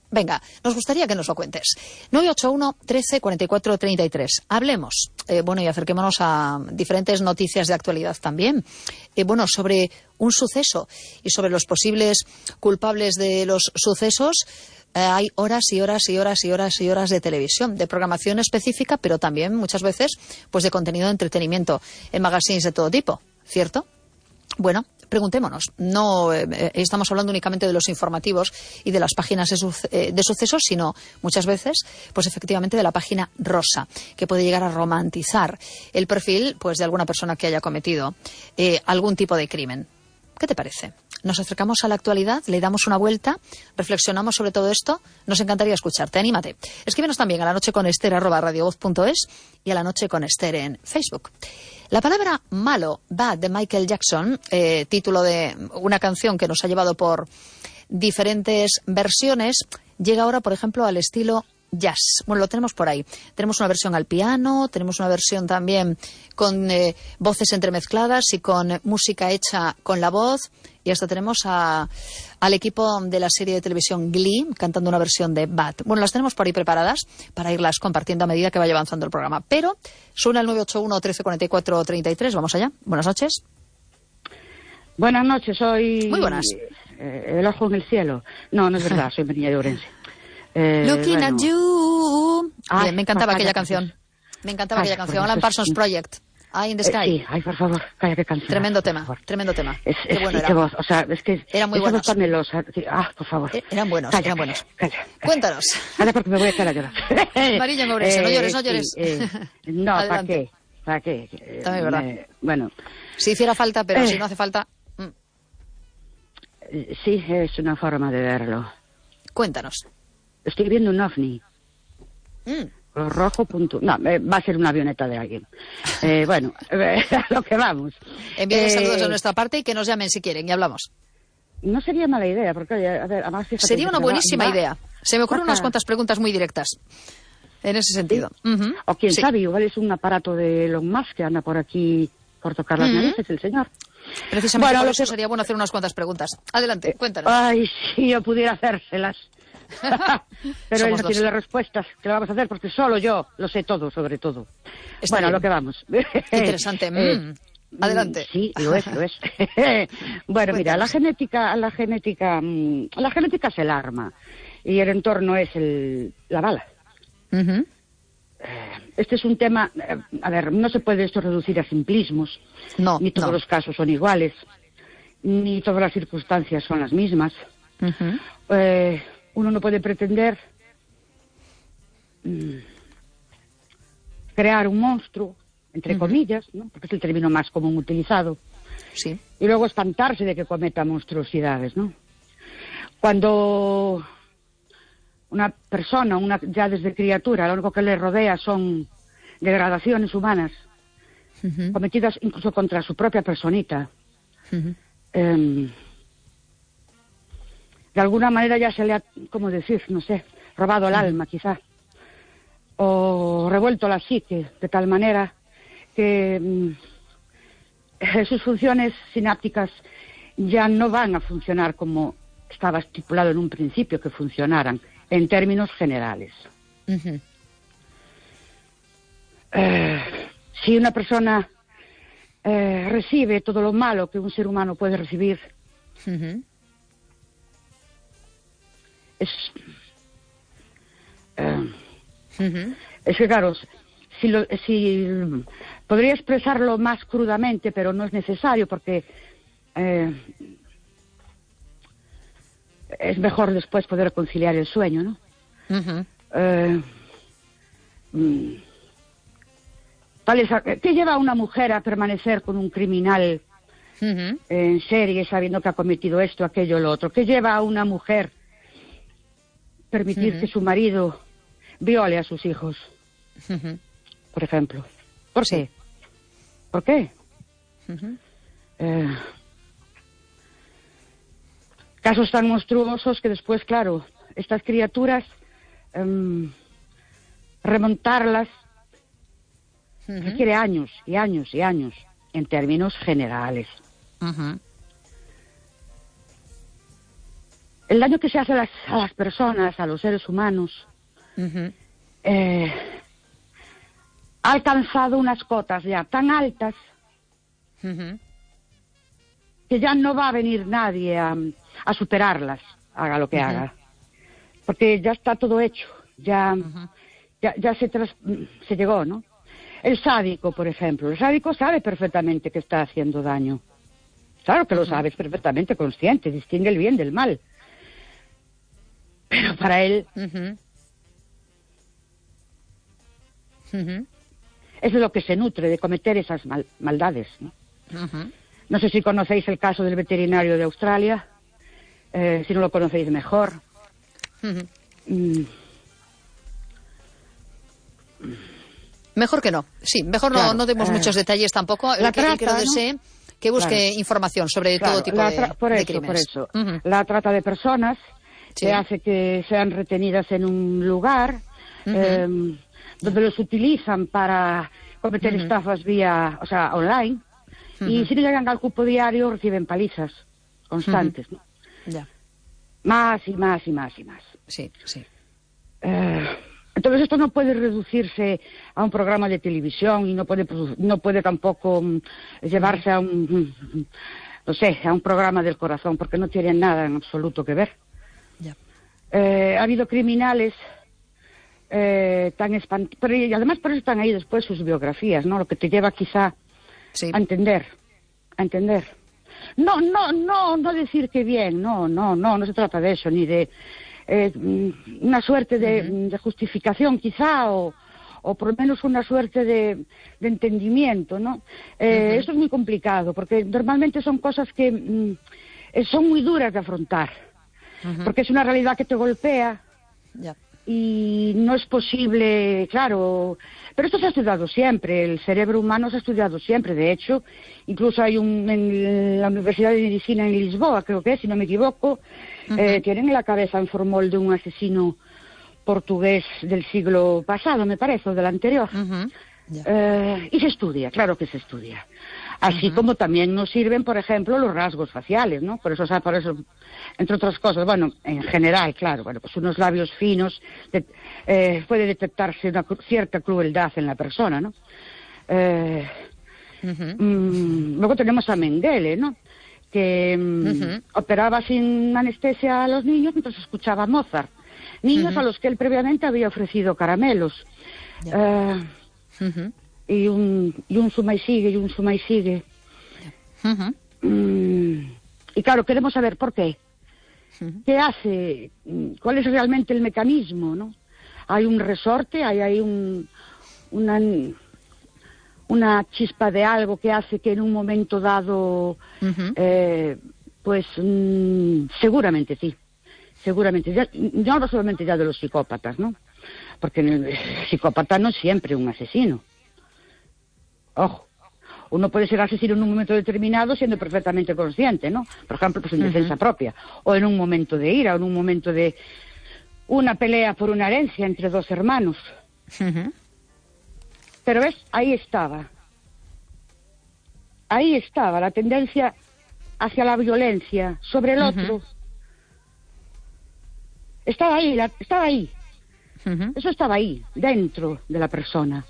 Speaker 3: Venga, nos gustaría que nos lo cuentes. nueve ocho uno, trece, cuarenta y cuatro, treinta y tres. Hablemos, eh, bueno, y acerquémonos a diferentes noticias de actualidad también. Eh, bueno, sobre un suceso y sobre los posibles culpables de los sucesos. Eh, hay horas y horas y horas y horas y horas de televisión, de programación específica, pero también muchas veces pues de contenido de entretenimiento en magazines de todo tipo, ¿cierto? Bueno, preguntémonos. No eh, estamos hablando únicamente de los informativos y de las páginas de, su, eh, de sucesos, sino muchas veces, pues efectivamente, de la página rosa, que puede llegar a romantizar el perfil, pues, de alguna persona que haya cometido eh, algún tipo de crimen. ¿Qué te parece? Nos acercamos a la actualidad, le damos una vuelta, reflexionamos sobre todo esto. Nos encantaría escucharte. Anímate. Escríbenos también a la noche con Ester arroba radiovoz punto es y a la noche con Ester en Facebook. La palabra malo, Bad, de Michael Jackson, eh, título de una canción que nos ha llevado por diferentes versiones, llega ahora, por ejemplo, al estilo jazz. Bueno, lo tenemos por ahí. Tenemos una versión al piano, tenemos una versión también con eh, voces entremezcladas y con música hecha con la voz. Y hasta tenemos a, al equipo de la serie de televisión Glee cantando una versión de Bad. Bueno, las tenemos por ahí preparadas para irlas compartiendo a medida que vaya avanzando el programa. Pero suena el nueve ocho uno, trece, cuarenta y cuatro, treinta y tres. Vamos allá. Buenas noches.
Speaker 6: Buenas noches, soy...
Speaker 3: Muy buenas.
Speaker 6: Eh, el ojo en el cielo. No, no es verdad, soy María de Orense. Eh,
Speaker 3: Looking
Speaker 6: bueno.
Speaker 3: at you.
Speaker 6: Ah,
Speaker 3: Bien, me encantaba
Speaker 6: ah,
Speaker 3: aquella
Speaker 6: calla,
Speaker 3: canción. Me encantaba
Speaker 6: calla,
Speaker 3: aquella canción.
Speaker 6: por
Speaker 3: Alan
Speaker 6: Dios,
Speaker 3: Parsons
Speaker 6: sí.
Speaker 3: Project. Eye in the Sky.
Speaker 6: Eh, sí, ay, por favor, calla, qué canción.
Speaker 3: Tremendo
Speaker 6: por
Speaker 3: tema,
Speaker 6: favor.
Speaker 3: tremendo tema.
Speaker 6: Es,
Speaker 3: Qué
Speaker 6: es,
Speaker 3: bueno
Speaker 6: y
Speaker 3: era.
Speaker 6: qué voz, o sea, es que...
Speaker 3: Eran muy
Speaker 6: esa
Speaker 3: buenos.
Speaker 6: voz tan melosa. Ah, por favor.
Speaker 3: Eh, eran buenos,
Speaker 6: Calla,
Speaker 3: eran buenos.
Speaker 6: Calla, calla.
Speaker 3: Cuéntanos.
Speaker 6: Calla, porque me voy a echar a llorar.
Speaker 3: Marilla Mourense, no llores, no
Speaker 6: sí,
Speaker 3: llores.
Speaker 6: eh, no, ¿para
Speaker 3: Adelante.
Speaker 6: qué? ¿Para qué? Eh,
Speaker 3: También es verdad.
Speaker 6: eh, bueno,
Speaker 3: Si hiciera falta, pero
Speaker 6: Eh.
Speaker 3: si no hace falta... mm,
Speaker 6: eh, sí, es una forma de verlo.
Speaker 3: Cuéntanos.
Speaker 6: Estoy viendo un ovni.
Speaker 3: Mm.
Speaker 6: Color rojo, punto. No, eh, va a ser una avioneta de alguien. Eh, bueno, eh, a lo que vamos.
Speaker 3: Envíenles
Speaker 6: Eh,
Speaker 3: saludos de nuestra parte y que nos llamen si quieren y hablamos.
Speaker 6: No sería mala idea, porque, oye, a ver, además... fíjate
Speaker 3: Sería
Speaker 6: que
Speaker 3: una
Speaker 6: se
Speaker 3: buenísima
Speaker 6: va- va-
Speaker 3: idea. Se me ocurren
Speaker 6: baja-
Speaker 3: unas cuantas preguntas muy directas en ese sentido. Ujú.
Speaker 6: O quién
Speaker 3: Sí.
Speaker 6: sabe, igual es un aparato de Elon Musk que anda por aquí por tocar las
Speaker 3: Ujú.
Speaker 6: narices, el señor.
Speaker 3: Precisamente
Speaker 6: Bueno,
Speaker 3: por
Speaker 6: lo
Speaker 3: eso
Speaker 6: que-
Speaker 3: sería bueno hacer unas cuantas preguntas. Adelante, cuéntanos.
Speaker 6: Ay, si yo pudiera hacérselas. Pero él
Speaker 3: Somos
Speaker 6: no
Speaker 3: dos.
Speaker 6: tiene las respuestas que lo vamos a hacer porque solo yo lo sé todo, sobre todo.
Speaker 3: Está
Speaker 6: bueno,
Speaker 3: bien.
Speaker 6: a lo que vamos.
Speaker 3: Qué interesante.
Speaker 6: Eh,
Speaker 3: Mm. Adelante.
Speaker 6: Sí, lo es, lo es. Bueno, mira, la genética, la genética, mm, la genética es el arma y el entorno es el, la bala.
Speaker 3: Ujú.
Speaker 6: Este es un tema, eh, a ver, no se puede esto reducir a simplismos,
Speaker 3: No,
Speaker 6: ni todos
Speaker 3: no.
Speaker 6: los casos son iguales, ni todas las circunstancias son las mismas.
Speaker 3: Ujú.
Speaker 6: Eh, uno no puede pretender mm, crear un monstruo, entre
Speaker 3: Ujú.
Speaker 6: comillas, ¿no? Porque es el término más común utilizado,
Speaker 3: Sí.
Speaker 6: y luego espantarse de que cometa monstruosidades, ¿no? Cuando una persona, una ya desde criatura, lo único que le rodea son degradaciones humanas,
Speaker 3: Ujú.
Speaker 6: cometidas incluso contra su propia personita,
Speaker 3: Ujú.
Speaker 6: eh, de alguna manera ya se le ha, ¿cómo decir? No sé, robado el alma quizá, o revuelto la psique de tal manera que mm, sus funciones sinápticas ya no van a funcionar como estaba estipulado en un principio que funcionaran, en términos generales.
Speaker 3: Ujú.
Speaker 6: Eh, si una persona eh, recibe todo lo malo que un ser humano puede recibir,
Speaker 3: Ujú.
Speaker 6: es, eh,
Speaker 3: Ujú.
Speaker 6: es que claro, si, lo, si podría expresarlo más crudamente, pero no es necesario porque eh, es mejor después poder conciliar el sueño, ¿no?
Speaker 3: Ujú.
Speaker 6: Eh, mm, tal es a- ¿qué lleva a una mujer a permanecer con un criminal
Speaker 3: Ujú.
Speaker 6: en serie sabiendo que ha cometido esto, aquello, lo otro? ¿Qué lleva a una mujer permitir
Speaker 3: Ujú.
Speaker 6: que su marido viole a sus hijos,
Speaker 3: Ujú.
Speaker 6: por ejemplo? ¿Por
Speaker 3: Sí.
Speaker 6: qué? ¿Por qué?
Speaker 3: Ujú.
Speaker 6: Eh, casos tan monstruosos que después, claro, estas criaturas, em, remontarlas
Speaker 3: Ujú.
Speaker 6: requiere años y años y años, en términos generales.
Speaker 3: Ujú.
Speaker 6: el daño que se hace a las, a las personas, a los seres humanos, uh-huh. eh, ha alcanzado unas cotas ya tan altas uh-huh. que ya no va a venir nadie a, a superarlas, haga lo que uh-huh. haga. Porque ya está todo hecho, ya, uh-huh. ya, ya se, tras, se llegó, ¿no? El sádico, por ejemplo, el sádico sabe perfectamente que está haciendo daño. Claro que lo sabe, es perfectamente consciente, distingue el bien del mal. Pero para él uh-huh. Uh-huh. es de lo que se nutre, de cometer esas mal, maldades, ¿no? Uh-huh. No sé si conocéis el caso del veterinario de Australia, eh, si no lo conocéis mejor.
Speaker 3: Uh-huh.
Speaker 6: Mm.
Speaker 3: Mejor que no, sí, mejor
Speaker 6: claro,
Speaker 3: no, no demos
Speaker 6: eh,
Speaker 3: muchos detalles tampoco.
Speaker 6: La
Speaker 3: el que,
Speaker 6: trata,
Speaker 3: el que lo desee, ¿no? Que busque claro. información sobre claro, todo tipo de,
Speaker 6: por
Speaker 3: de
Speaker 6: eso,
Speaker 3: crímenes.
Speaker 6: Por eso,
Speaker 3: uh-huh.
Speaker 6: la trata de personas sí. que hace que sean retenidas en un lugar uh-huh. eh, donde los utilizan para cometer uh-huh. estafas vía, o sea, online, uh-huh. y si no llegan al cupo diario reciben palizas constantes, uh-huh. ¿no?
Speaker 3: Ya.
Speaker 6: Más y más y más y más.
Speaker 3: Sí, sí.
Speaker 6: Eh, entonces esto no puede reducirse a un programa de televisión y no puede no puede tampoco um, llevarse a un no sé a un programa del corazón, porque no tiene nada en absoluto que ver.
Speaker 3: Ya.
Speaker 6: Eh, ha habido criminales eh, tan espantosos, pero y además por eso están ahí después sus biografías, ¿no? Lo que te lleva quizá sí. a entender, a entender. No, no, no, no decir que bien, no, no, no, no se trata de eso, ni de eh, una suerte de, uh-huh. de justificación quizá, o, o por lo menos una suerte de, de entendimiento, ¿no? Eh, uh-huh. Eso es muy complicado, porque normalmente son cosas que mm, son muy duras de afrontar, uh-huh. porque es una realidad que te golpea,
Speaker 3: yeah.
Speaker 6: y no es posible, claro, pero esto se ha estudiado siempre, el cerebro humano se ha estudiado siempre, de hecho, incluso hay un, en la Universidad de Medicina en Lisboa, creo que es, si no me equivoco, uh-huh. eh, tienen en la cabeza en formol de un asesino portugués del siglo pasado, me parece, o del anterior, uh-huh. yeah. eh, y se estudia, claro que se estudia. Así uh-huh. como también nos sirven, por ejemplo, los rasgos faciales, ¿no? Por eso, o sea, por eso, entre otras cosas, bueno, en general, claro, bueno, pues unos labios finos, de, eh, puede detectarse una cru- cierta crueldad en la persona, ¿no? Eh, uh-huh. mm, luego tenemos a Mengele, ¿no? Que mm, uh-huh. operaba sin anestesia a los niños mientras escuchaba a Mozart. Niños uh-huh. a los que él previamente había ofrecido caramelos. Yeah. Eh, uh-huh. Y un, y un suma y sigue, y un suma y sigue. Uh-huh. Mm, y claro, queremos saber por qué. Uh-huh. ¿Qué hace? ¿Cuál es realmente el mecanismo, no? Hay un resorte, hay, hay un, una, una chispa de algo que hace que en un momento dado, uh-huh. eh, pues mm, seguramente sí. Seguramente. Ya, no hablo solamente ya de los psicópatas, ¿no? Porque el psicópata no es siempre un asesino. Ojo, uno puede ser asesino en un momento determinado siendo perfectamente consciente, ¿no? Por ejemplo, pues en uh-huh. defensa propia, o en un momento de ira, o en un momento de una pelea por una herencia entre dos hermanos. Uh-huh. Pero ves, ahí estaba. Ahí estaba la tendencia hacia la violencia sobre el otro. Uh-huh. Estaba ahí, la, estaba ahí. Uh-huh. Eso estaba ahí, dentro de la persona.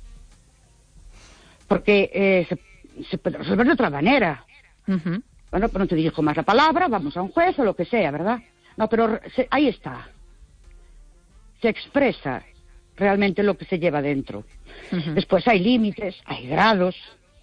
Speaker 6: Porque eh, se, se puede resolver de otra manera. Uh-huh. Bueno, pues no te dirijo más la palabra, vamos a un juez o lo que sea, ¿verdad? No, pero se, ahí está. Se expresa realmente lo que se lleva dentro. Uh-huh. Después hay límites, hay grados.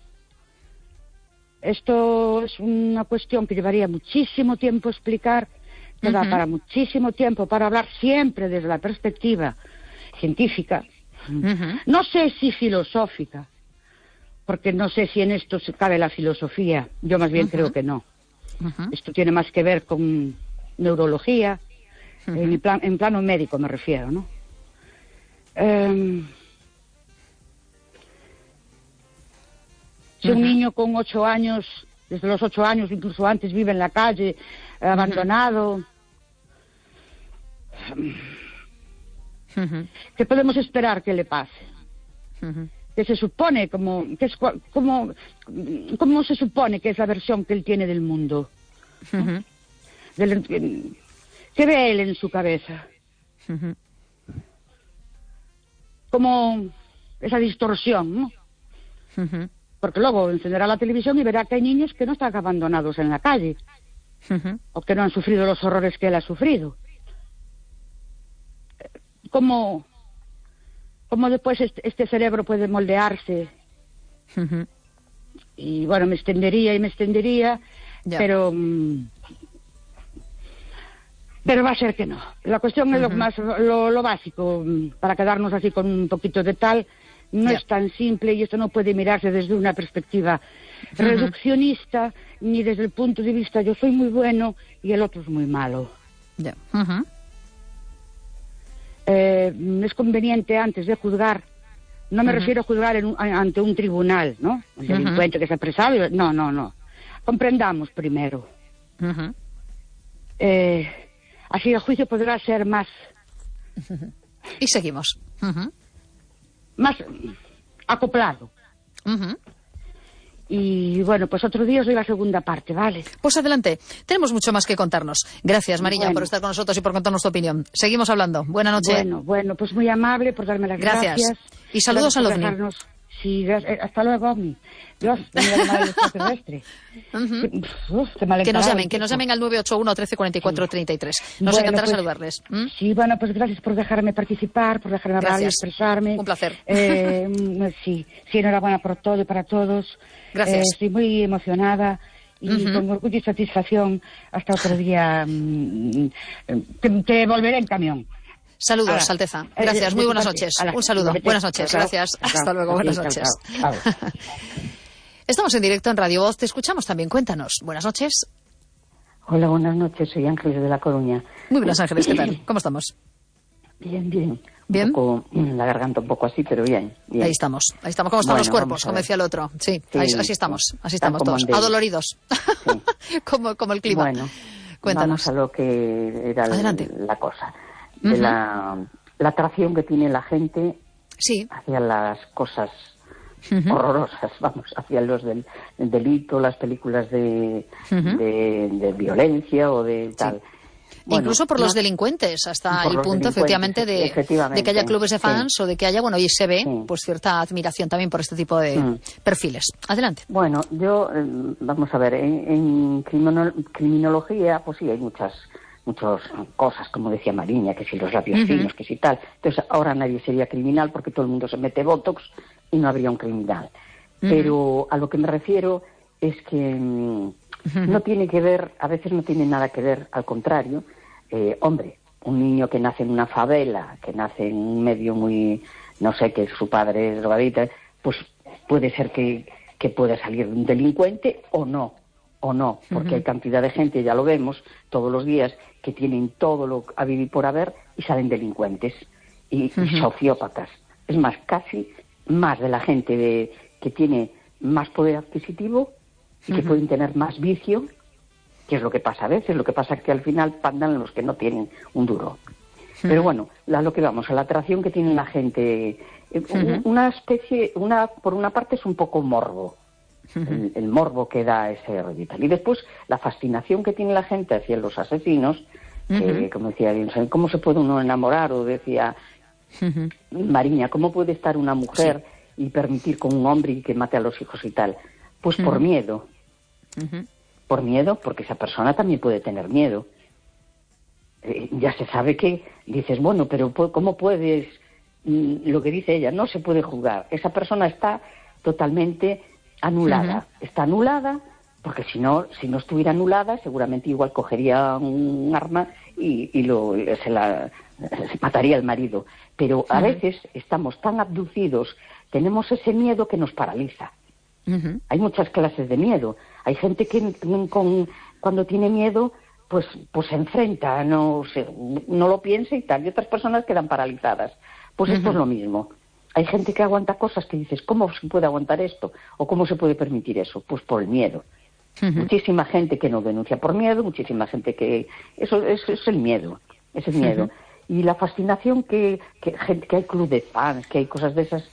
Speaker 6: Esto es una cuestión que llevaría muchísimo tiempo explicar, que uh-huh. da para muchísimo tiempo para hablar siempre desde la perspectiva científica. Uh-huh. No sé si filosófica, porque no sé si en esto se cabe la filosofía. Yo más bien uh-huh. creo que no. Uh-huh. Esto tiene más que ver con neurología, uh-huh. en, plan, en plano médico me refiero, ¿no? Um, si uh-huh. un niño con ocho años, desde los ocho años, incluso antes, vive en la calle, uh-huh. abandonado, uh-huh. ¿qué podemos esperar que le pase? Uh-huh. Que se supone como que es como cómo se supone que es la versión que él tiene del mundo, uh-huh. del, ¿Qué ve él en su cabeza?
Speaker 3: Uh-huh.
Speaker 6: Como esa distorsión, ¿no?
Speaker 3: Uh-huh.
Speaker 6: Porque luego encenderá la televisión y verá que hay niños que no están abandonados en la calle,
Speaker 3: uh-huh,
Speaker 6: o que no han sufrido los horrores que él ha sufrido. ¿Cómo, cómo después este, este cerebro puede moldearse?
Speaker 3: uh-huh.
Speaker 6: Y bueno, me extendería y me extendería,
Speaker 3: Ya.
Speaker 6: pero... mm, pero va a ser que no. La cuestión es
Speaker 3: Uh-huh.
Speaker 6: lo más lo, lo básico, mm, para quedarnos así con un poquito de tal. No
Speaker 3: Ya.
Speaker 6: es tan simple y esto no puede mirarse desde una perspectiva
Speaker 3: Uh-huh.
Speaker 6: reduccionista, ni desde el punto de vista yo soy muy bueno y el otro es muy malo.
Speaker 3: Ya. Uh-huh.
Speaker 6: Eh, es conveniente antes de juzgar, no me
Speaker 3: Uh-huh.
Speaker 6: refiero a juzgar en un- ante un tribunal, ¿no? Un
Speaker 3: Uh-huh.
Speaker 6: delincuente que se ha apresado, y- no, no, no. Comprendamos primero.
Speaker 3: Uh-huh.
Speaker 6: Eh, así el juicio podrá ser más,
Speaker 3: Y seguimos. Uh-huh.
Speaker 6: más acoplado.
Speaker 3: Uh-huh.
Speaker 6: Y bueno, pues otro día os doy la segunda parte, ¿vale?
Speaker 3: Pues adelante, tenemos mucho más que contarnos. Gracias, Mariña,
Speaker 6: Bueno.
Speaker 3: por estar con nosotros y por contarnos tu opinión. Seguimos hablando. Buenas noches.
Speaker 6: Bueno, bueno, pues muy amable por darme las
Speaker 3: Gracias.
Speaker 6: gracias.
Speaker 3: Y saludos
Speaker 6: Gracias
Speaker 3: al
Speaker 6: por
Speaker 3: OVNI.
Speaker 6: dejarnos- Sí, gracias. Eh, hasta luego, OVNI. Dios, venga a llamar al extraterrestre.
Speaker 3: Ujú.
Speaker 6: Qué- uf, qué mal
Speaker 3: Que nos
Speaker 6: encarado
Speaker 3: llamen,
Speaker 6: el
Speaker 3: que nos
Speaker 6: tipo.
Speaker 3: llamen al nueve ocho uno, trece cuarenta y cuatro, treinta y tres. Nos
Speaker 6: Bueno,
Speaker 3: encantará
Speaker 6: pues,
Speaker 3: saludarles. ¿Mm?
Speaker 6: Sí, bueno, pues gracias por dejarme participar, por dejarme hablar y
Speaker 3: Gracias.
Speaker 6: expresarme.
Speaker 3: Un placer.
Speaker 6: Eh, mm, sí, sí, enhorabuena por todo y para todos.
Speaker 3: Gracias.
Speaker 6: Eh, estoy muy emocionada y
Speaker 3: Ujú.
Speaker 6: con orgullo y satisfacción hasta otro día mm, que, que volveré en camión.
Speaker 3: Saludos,
Speaker 6: Ahora,
Speaker 3: Alteza.
Speaker 6: eh,
Speaker 3: Gracias,
Speaker 6: eh,
Speaker 3: muy buenas
Speaker 6: vete,
Speaker 3: noches.
Speaker 6: ala,
Speaker 3: Un saludo.
Speaker 6: vete,
Speaker 3: Buenas noches,
Speaker 6: chao,
Speaker 3: gracias.
Speaker 6: chao,
Speaker 3: Hasta luego, buenas
Speaker 6: chao,
Speaker 3: noches.
Speaker 6: chao, chao.
Speaker 3: Estamos en directo en Radio Voz, te escuchamos también. Cuéntanos. Buenas noches.
Speaker 7: Hola, buenas noches. Soy Ángeles de La Coruña.
Speaker 3: Muy buenas, Ángeles, ¿qué tal? ¿Cómo estamos?
Speaker 7: Bien, bien.
Speaker 3: ¿Bien?
Speaker 7: Un poco, mm, la garganta un poco así, pero bien. bien.
Speaker 3: Ahí estamos, ahí estamos. ¿Cómo están
Speaker 7: Bueno,
Speaker 3: los cuerpos?
Speaker 7: vamos a
Speaker 3: Como
Speaker 7: ver.
Speaker 3: decía el otro. Sí,
Speaker 7: Sí,
Speaker 3: ahí- así
Speaker 7: sí.
Speaker 3: estamos, así
Speaker 7: Están
Speaker 3: estamos
Speaker 7: como
Speaker 3: todos.
Speaker 7: en deuda.
Speaker 3: Adoloridos. como, como el clima.
Speaker 7: Bueno,
Speaker 3: Cuéntanos.
Speaker 7: vamos a lo que era el-
Speaker 3: Adelante.
Speaker 7: la cosa. De
Speaker 3: Ujú.
Speaker 7: la, la atracción que tiene la gente
Speaker 3: Sí.
Speaker 7: hacia las cosas
Speaker 3: Ujú.
Speaker 7: horrorosas, vamos, hacia los del, del delito, las películas de,
Speaker 3: Ujú.
Speaker 7: de, de violencia o de tal. Bueno,
Speaker 3: Incluso por los
Speaker 7: no-
Speaker 3: delincuentes, hasta
Speaker 7: por
Speaker 3: el
Speaker 7: los
Speaker 3: punto,
Speaker 7: delincuentes,
Speaker 3: efectivamente, de,
Speaker 7: efectivamente,
Speaker 3: de que haya clubes de fans
Speaker 7: sí.
Speaker 3: o de que haya, bueno, y se ve,
Speaker 7: Sí.
Speaker 3: pues cierta admiración también por este tipo de
Speaker 7: Mm.
Speaker 3: perfiles. Adelante.
Speaker 7: Bueno, yo, eh, vamos a ver, en, en criminol- criminología, pues sí, hay muchas muchas cosas, como decía Mariña, que si los labios
Speaker 3: Ujú.
Speaker 7: finos, que si tal. Entonces, ahora nadie sería criminal porque todo el mundo se mete botox y no habría un criminal.
Speaker 3: Ujú.
Speaker 7: Pero a lo que me refiero es que mm,
Speaker 3: Ujú.
Speaker 7: no tiene que ver, a veces no tiene nada que ver, al contrario. Eh, hombre, un niño que nace en una favela, que nace en un medio muy, no sé, que su padre es drogadita, pues puede ser que, que pueda salir un delincuente o no, o no, porque
Speaker 3: Ujú.
Speaker 7: hay cantidad de gente, ya lo vemos todos los días, que tienen todo lo a vivir por haber y salen delincuentes y, y
Speaker 3: Ujú.
Speaker 7: sociópatas. Es más, casi más de la gente de, que tiene más poder adquisitivo y que
Speaker 3: Ujú.
Speaker 7: pueden tener más vicio, que es lo que pasa a veces. Lo que pasa es que al final pandan los que no tienen un duro. Pero bueno, a lo que vamos, a la atracción que tiene la gente, eh, un-
Speaker 3: Ujú.
Speaker 7: una especie, una por una parte es un poco morbo, el, el morbo que da ese rollo y tal. Y después la fascinación que tiene la gente hacia los asesinos, que,
Speaker 3: Ujú.
Speaker 7: como decía alguien, ¿cómo se puede uno enamorar? O decía
Speaker 3: Ujú.
Speaker 7: Mariña, ¿cómo puede estar una mujer y permitir con un hombre y que mate a los hijos y tal? Pues por
Speaker 3: Ujú.
Speaker 7: miedo.
Speaker 3: Ujú.
Speaker 7: Por miedo, porque esa persona también puede tener miedo. Eh, ya se sabe que dices, bueno, pero pu- ¿cómo puedes? Mm, Lo que dice ella, no se puede juzgar. Esa persona está totalmente anulada. Está anulada porque si no, si no estuviera anulada, seguramente igual cogería un arma y, y lo, se la se mataría al marido. Pero a
Speaker 3: Ujú.
Speaker 7: veces estamos tan abducidos, tenemos ese miedo que nos paraliza.
Speaker 3: Ujú.
Speaker 7: Hay muchas clases de miedo. Hay gente que con, cuando tiene miedo, pues, pues se enfrenta, no, se, no lo piensa y tal. Y otras personas quedan paralizadas. Pues esto
Speaker 3: Ujú.
Speaker 7: es lo mismo. Hay gente que aguanta cosas que dices, ¿cómo se puede aguantar esto? ¿O cómo se puede permitir eso? Pues por el miedo.
Speaker 3: Ujú.
Speaker 7: Muchísima gente que no denuncia por miedo, muchísima gente que... Eso, eso es el miedo, es el miedo.
Speaker 3: Ujú.
Speaker 7: Y la fascinación que, que, gente, que hay club de fans, que hay cosas de esas...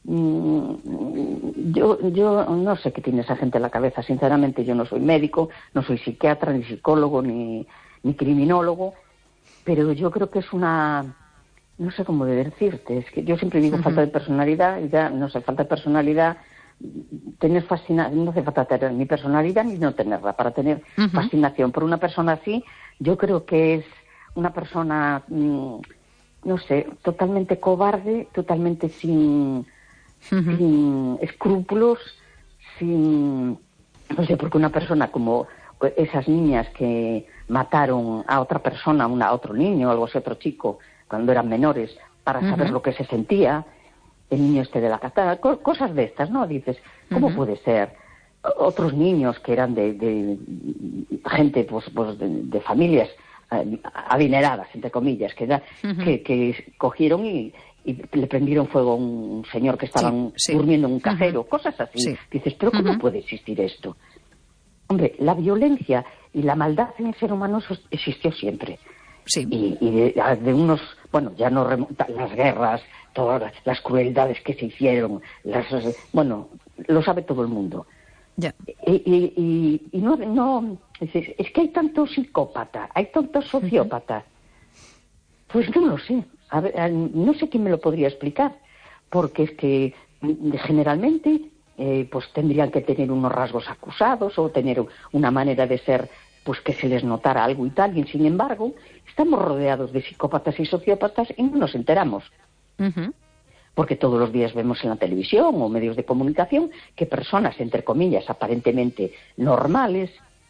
Speaker 7: Mm, Yo, yo no sé qué tiene esa gente en la cabeza. Sinceramente, yo no soy médico, no soy psiquiatra, ni psicólogo, ni, ni criminólogo, pero yo creo que es una, no sé cómo decirte, es que yo siempre digo uh-huh. falta de personalidad, y ya no sé, falta de personalidad, tener fascinación, no hace falta tener ni personalidad ni no tenerla, para tener uh-huh. fascinación por una persona así, yo creo que es una persona, mmm, no sé, totalmente cobarde, totalmente sin, uh-huh. sin escrúpulos, sin, no sé, porque una persona como esas niñas que mataron a otra persona, una, a otro niño, algo así, otro chico, cuando eran menores, para uh-huh. saber lo que se sentía, el niño este de la catada, co- cosas de estas, ¿no? Dices, ¿cómo uh-huh. puede ser? Otros niños que eran de, de gente, pues, pues de, de familias eh, adineradas, entre comillas, que, da, uh-huh. que, que cogieron y, y le prendieron fuego a un señor que estaban sí, sí. durmiendo en un cajero, uh-huh. cosas así. Sí. Dices, ¿pero cómo uh-huh. puede existir esto? Hombre, la violencia y la maldad en el ser humano existió siempre. Sí. Y, y de, de unos, bueno, ya no remontan las guerras, todas las crueldades que se hicieron, las, bueno, lo sabe todo el mundo. Ya. Y, y, y, y no, no es, es que hay tanto psicópata, hay tanto sociópata. Uh-huh. Pues no lo sé. A ver, no sé quién me lo podría explicar, porque es que generalmente eh, pues tendrían que tener unos rasgos acusados o tener una manera de ser, pues que se les notara algo y tal, y sin embargo estamos rodeados de psicópatas y sociópatas y no nos enteramos. Uh-huh. Porque todos los días vemos en la televisión o medios de comunicación que personas, entre comillas, aparentemente normales,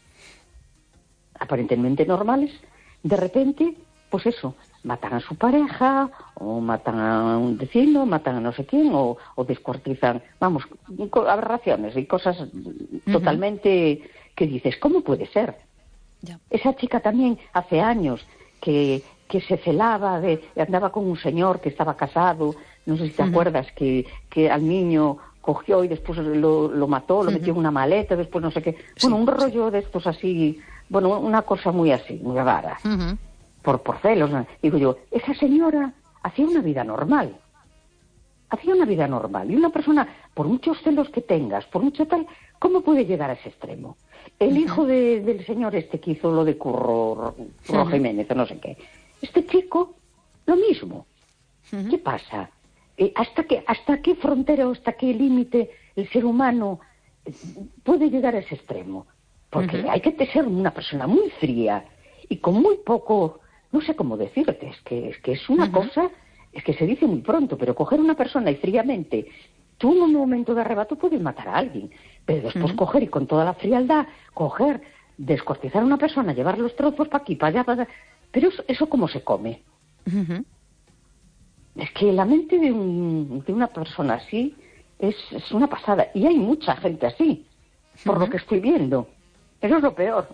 Speaker 7: aparentemente normales, de repente, pues eso, matan a su pareja, o matan a un vecino, matan a no sé quién, o, o descuartizan, vamos, aberraciones y cosas uh-huh. totalmente que dices, ¿cómo puede ser? Yeah. Esa chica también hace años que, que se celaba, de, andaba con un señor que estaba casado, no sé si te uh-huh. acuerdas, que, que al niño cogió y después lo, lo mató, lo uh-huh. metió en una maleta, después no sé qué. Sí, bueno, un rollo sí. de estos así, bueno, una cosa muy así, muy rara. Uh-huh. Por, por celos, ¿no? Digo yo, esa señora hacía una vida normal. Hacía una vida normal. Y una persona, por muchos celos que tengas, por mucho tal, ¿cómo puede llegar a ese extremo? El uh-huh. hijo de, del señor este que hizo lo de Curro, Curro uh-huh. Jiménez, o no sé qué. Este chico, lo mismo. Uh-huh. ¿Qué pasa? Eh, ¿hasta qué, hasta qué frontera o hasta qué límite el ser humano puede llegar a ese extremo? Porque uh-huh. hay que ser una persona muy fría y con muy poco, no sé cómo decirte, es que es, que es una uh-huh. cosa, es que se dice muy pronto, pero coger una persona y fríamente, tú en un momento de arrebato puedes matar a alguien, pero después uh-huh. coger y con toda la frialdad, coger, descuartizar a una persona, llevar los trozos para aquí, para allá, para allá, pero eso, eso ¿cómo se come? Uh-huh. Es que la mente de, un, de una persona así es, es una pasada. Y hay mucha gente así, por uh-huh. lo que estoy viendo. Eso es lo peor.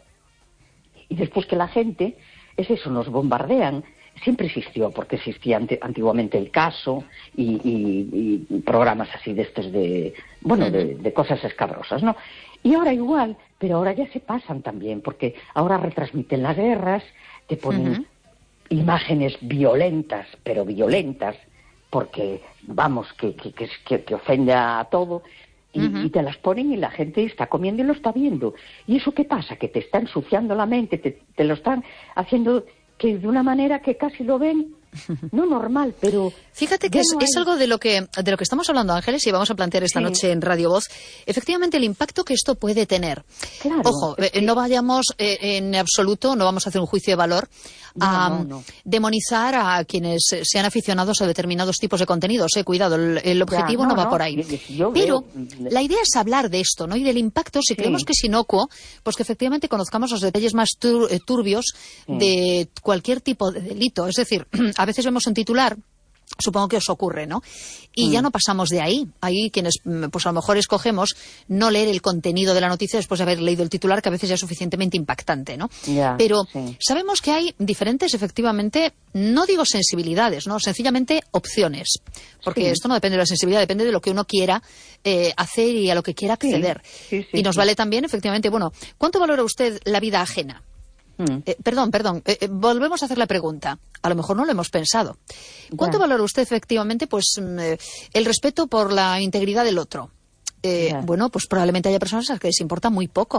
Speaker 7: Y después que la gente, es eso, nos bombardean. Siempre existió, porque existía ante, antiguamente El Caso y, y, y programas así de estos de, bueno, uh-huh. de, de cosas escabrosas, ¿no? Y ahora igual, pero ahora ya se pasan también, porque ahora retransmiten las guerras, te ponen... Uh-huh. imágenes violentas, pero violentas, porque, vamos, que, que, que, que ofende a todo, y, uh-huh. y te las ponen y la gente está comiendo y lo está viendo. ¿Y eso qué pasa? Que te está ensuciando la mente, te, te lo están haciendo que de una manera que casi lo ven no normal, pero...
Speaker 3: Fíjate que es, no hay... es algo de lo que de lo que estamos hablando, Ángeles, y vamos a plantear esta sí. noche en Radio Voz, efectivamente el impacto que esto puede tener. Claro, Ojo, es que... no vayamos eh, en absoluto, no vamos a hacer un juicio de valor a no, no, no. demonizar a quienes sean aficionados a determinados tipos de contenidos. Eh, cuidado, el, el objetivo ya, no, no va no. por ahí. Yo, yo pero veo... la idea es hablar de esto, ¿no? Y del impacto, si sí. creemos que es inocuo, pues que efectivamente conozcamos los detalles más tur- turbios sí. de cualquier tipo de delito. Es decir, a veces vemos un titular, supongo que os ocurre, ¿no? Y mm. ya no pasamos de ahí. Ahí quienes, pues a lo mejor escogemos no leer el contenido de la noticia después de haber leído el titular, que a veces ya es suficientemente impactante, ¿no? Yeah, Pero sí. sabemos que hay diferentes, efectivamente, no digo sensibilidades, ¿no? Sencillamente opciones. Porque sí. esto no depende de la sensibilidad, depende de lo que uno quiera eh, hacer y a lo que quiera acceder. Sí. Sí, sí, y nos sí. vale también, efectivamente, bueno, ¿cuánto valora usted la vida ajena? Eh, perdón, perdón, eh, volvemos a hacer la pregunta. A lo mejor no lo hemos pensado. ¿Cuánto yeah. valora usted efectivamente pues eh, el respeto por la integridad del otro? Eh, yeah. Bueno, pues probablemente haya personas a las que les importa muy poco.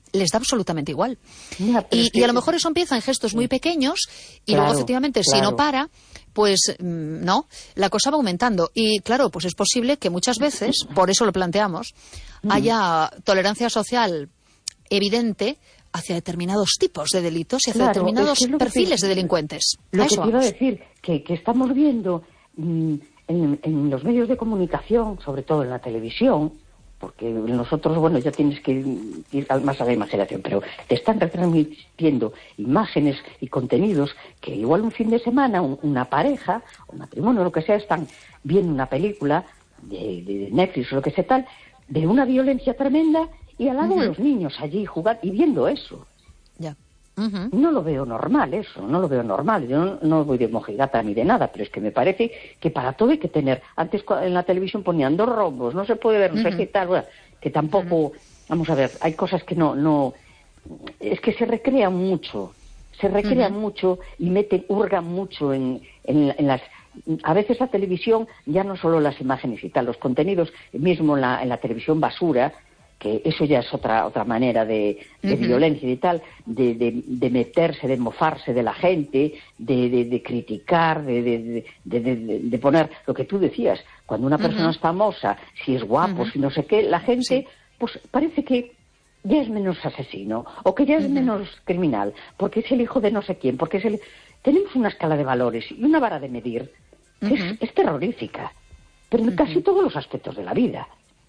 Speaker 3: les da absolutamente igual.
Speaker 7: Mira,
Speaker 3: y,
Speaker 7: es que...
Speaker 3: y a lo mejor eso empieza en gestos muy pequeños y
Speaker 7: claro,
Speaker 3: luego efectivamente
Speaker 7: claro.
Speaker 3: si no para, pues no, la cosa va aumentando. Y claro, pues es posible que muchas veces, por eso lo planteamos, haya tolerancia social evidente hacia determinados tipos de delitos y hacia
Speaker 7: claro,
Speaker 3: determinados
Speaker 7: es que
Speaker 3: perfiles
Speaker 7: te,
Speaker 3: de delincuentes.
Speaker 7: Lo
Speaker 3: a
Speaker 7: que
Speaker 3: eso
Speaker 7: te iba a
Speaker 3: vamos.
Speaker 7: decir, que, que estamos viendo mmm, en, en los medios de comunicación, sobre todo en la televisión, porque nosotros, bueno, ya tienes que ir más a la imaginación, pero te están retransmitiendo imágenes y contenidos que igual un fin de semana un, una pareja, un matrimonio, lo que sea, están viendo una película de, de Netflix o lo que sea tal, de una violencia tremenda y al lado uh-huh. los niños allí jugando y viendo eso.
Speaker 3: Ya. Uh-huh.
Speaker 7: No lo veo normal eso, no lo veo normal. Yo no, no voy de mojigata ni de nada, pero es que me parece que para todo hay que tener... Antes en la televisión ponían dos rombos, no se puede ver, no uh-huh. sé qué tal, bueno, que tampoco... Uh-huh. Vamos a ver, hay cosas que no... no es que se recrean mucho, se recrean uh-huh. mucho y meten, hurgan mucho en, en, en las... A veces la televisión, ya no solo las imágenes y tal, los contenidos, mismo en la, en la televisión basura... que eso ya es otra otra manera de, de uh-huh. violencia y tal, de, de, de meterse, de mofarse de la gente, de, de, de criticar, de, de, de, de, de poner lo que tú decías, cuando una persona uh-huh. es famosa, si es guapo, uh-huh. si no sé qué, la gente, sí. pues parece que ya es menos asesino, o que ya es uh-huh. menos criminal, porque es el hijo de no sé quién, porque es el... Tenemos una escala de valores y una vara de medir que uh-huh. es, es terrorífica, pero en uh-huh. casi todos los aspectos de la vida.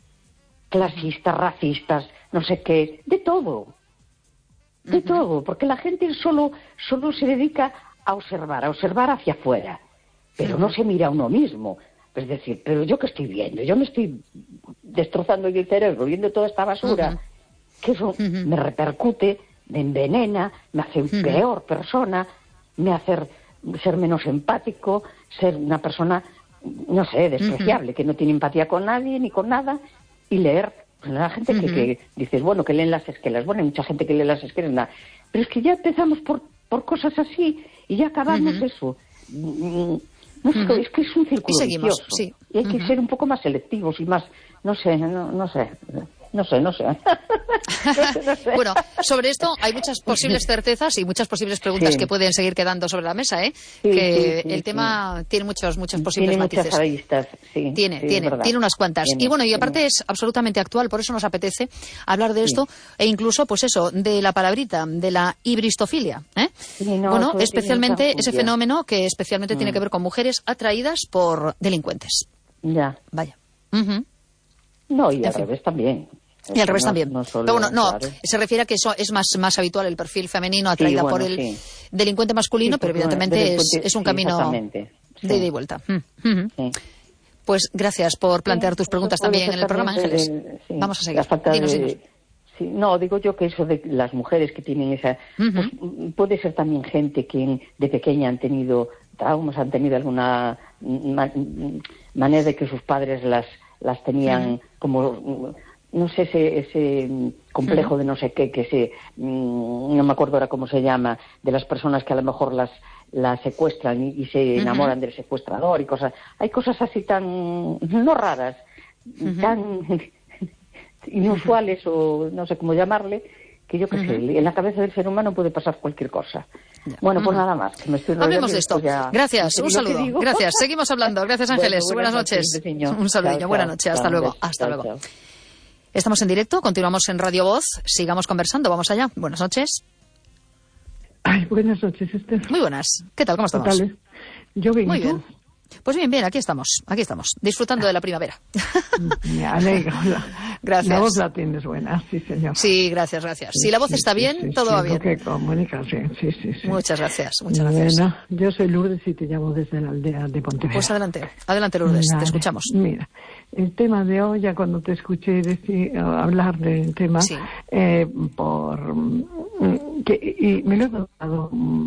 Speaker 7: Clasistas, racistas, no sé qué, de todo, de uh-huh. todo, porque la gente solo, solo se dedica a observar, a observar hacia afuera, pero uh-huh. no se mira a uno mismo. Es decir, pero yo qué estoy viendo, yo me estoy destrozando el cerebro, viendo toda esta basura, uh-huh. que eso uh-huh. me repercute, me envenena, me hace uh-huh. peor persona, me hace ser menos empático, ser una persona, no sé, despreciable, uh-huh. que no tiene empatía con nadie ni con nada. Y leer, pues la gente uh-huh. que, que dices, bueno, que leen las esquelas, bueno, hay mucha gente que lee las esquelas, pero es que ya empezamos por, por cosas así y ya acabamos uh-huh. eso. No sé, uh-huh. es que es un círculo
Speaker 3: y seguimos,
Speaker 7: vicioso.
Speaker 3: Sí.
Speaker 7: Y hay uh-huh. que ser un poco más selectivos y más, no sé, no, no sé, no sé, no sé. no sé, no sé.
Speaker 3: Bueno, sobre esto hay muchas posibles certezas y muchas posibles preguntas
Speaker 7: sí.
Speaker 3: que pueden seguir quedando sobre la mesa, ¿eh?
Speaker 7: Sí,
Speaker 3: que
Speaker 7: sí, sí,
Speaker 3: el tema
Speaker 7: sí.
Speaker 3: tiene muchos, muchas posibles
Speaker 7: tiene
Speaker 3: matices.
Speaker 7: Muchas aristas, sí.
Speaker 3: Tiene,
Speaker 7: sí,
Speaker 3: tiene, tiene unas cuantas.
Speaker 7: Tiene,
Speaker 3: y bueno, y
Speaker 7: tiene.
Speaker 3: aparte es absolutamente actual, por eso nos apetece hablar de esto, sí. e incluso, pues eso, de la palabrita, de la hibristofilia, ¿eh?
Speaker 7: Sí, no,
Speaker 3: bueno, especialmente ese fenómeno que especialmente mm. tiene que ver con mujeres atraídas por delincuentes.
Speaker 7: Ya.
Speaker 3: Vaya. Uh-huh.
Speaker 7: No, y
Speaker 3: en
Speaker 7: al
Speaker 3: fin.
Speaker 7: revés también.
Speaker 3: Y al revés
Speaker 7: no,
Speaker 3: también.
Speaker 7: No solo,
Speaker 3: Pero bueno, no,
Speaker 7: claro.
Speaker 3: se refiere a que eso es más, más habitual el perfil femenino atraída
Speaker 7: sí, bueno,
Speaker 3: por el
Speaker 7: sí.
Speaker 3: delincuente masculino,
Speaker 7: sí,
Speaker 3: pero evidentemente es, es un
Speaker 7: sí,
Speaker 3: camino de ida y vuelta. Uh-huh.
Speaker 7: Sí.
Speaker 3: Pues gracias por plantear
Speaker 7: sí,
Speaker 3: tus preguntas también en el programa, Ángeles.
Speaker 7: De, sí,
Speaker 3: Vamos a seguir.
Speaker 7: Dinos,
Speaker 3: de,
Speaker 7: dinos. Sí, no, digo yo que eso de las mujeres que tienen esa... Uh-huh. Pues, puede ser también gente que de pequeña han tenido traumas, han tenido alguna man, manera de que sus padres las, las tenían uh-huh. como... no sé, ese, ese complejo uh-huh. de no sé qué, que se, mmm, no me acuerdo ahora cómo se llama, de las personas que a lo mejor las, las secuestran y, y se uh-huh. enamoran del secuestrador y cosas. Hay cosas así tan, no raras, uh-huh. tan inusuales o no sé cómo llamarle, que yo qué uh-huh. sé, en la cabeza del ser humano puede pasar cualquier cosa. Ya. Bueno, pues uh-huh. nada más. Que me estoy
Speaker 3: Hablemos de esto. Ya... Gracias, un saludo. Gracias, seguimos hablando. Gracias, Ángeles.
Speaker 7: Bueno, buenas,
Speaker 3: buenas noches.
Speaker 7: noches
Speaker 3: un saludo.
Speaker 7: Chao,
Speaker 3: buenas
Speaker 7: chao,
Speaker 3: noches. Hasta
Speaker 7: chao,
Speaker 3: luego.
Speaker 7: beso,
Speaker 3: Hasta
Speaker 7: chao,
Speaker 3: luego.
Speaker 7: Chao.
Speaker 3: Estamos en directo, continuamos en Radio Voz. Sigamos conversando. Vamos allá. Buenas noches.
Speaker 8: Ay, buenas noches, Esther.
Speaker 3: Muy buenas. ¿Qué tal? ¿Cómo estamos?
Speaker 8: ¿Qué tal? Yo bien.
Speaker 3: Muy
Speaker 8: ¿y tú?
Speaker 3: bien. Pues bien, bien, aquí estamos, aquí estamos, disfrutando de la primavera.
Speaker 8: Me alegro. La,
Speaker 3: gracias.
Speaker 8: La voz la tienes buena, sí, señor.
Speaker 3: Sí, gracias, gracias. Si la voz
Speaker 8: sí,
Speaker 3: está
Speaker 8: sí,
Speaker 3: bien,
Speaker 8: sí,
Speaker 3: todo
Speaker 8: sí,
Speaker 3: va bien.
Speaker 8: Que comunicas bien, sí, sí, sí.
Speaker 3: Muchas gracias, muchas
Speaker 8: bueno,
Speaker 3: gracias.
Speaker 8: Yo soy Lourdes y te llamo desde la aldea de Pontevedra.
Speaker 3: Pues adelante, adelante Lourdes,
Speaker 8: vale.
Speaker 3: Te escuchamos.
Speaker 8: Mira, el tema de hoy, ya cuando te escuché decir, hablar del tema,
Speaker 3: sí.
Speaker 8: eh, por que, y me lo he dado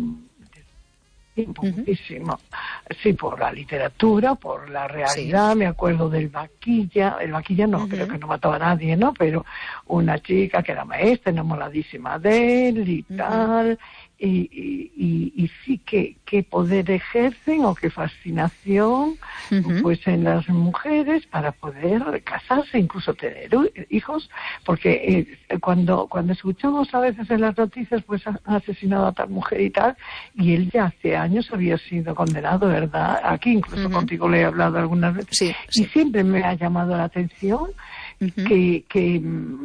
Speaker 8: tiempo, muchísimo. Uh-huh. Sí, por la literatura, por la realidad, sí. Me acuerdo del Vaquilla, el Vaquilla no, uh-huh. creo que no mató a nadie, ¿no? Pero una chica que era maestra, enamoradísima de él y uh-huh. tal, y, y, y sí que qué poder ejercen o qué fascinación uh-huh. pues en las mujeres para poder casarse, incluso tener hijos, porque eh, cuando cuando escuchamos a veces en las noticias pues han asesinado a tal mujer y tal, y él ya hace años había sido condenado, ¿verdad? Aquí incluso uh-huh. contigo le he hablado algunas veces,
Speaker 3: sí,
Speaker 8: y
Speaker 3: sí.
Speaker 8: siempre me ha llamado la atención uh-huh. que, que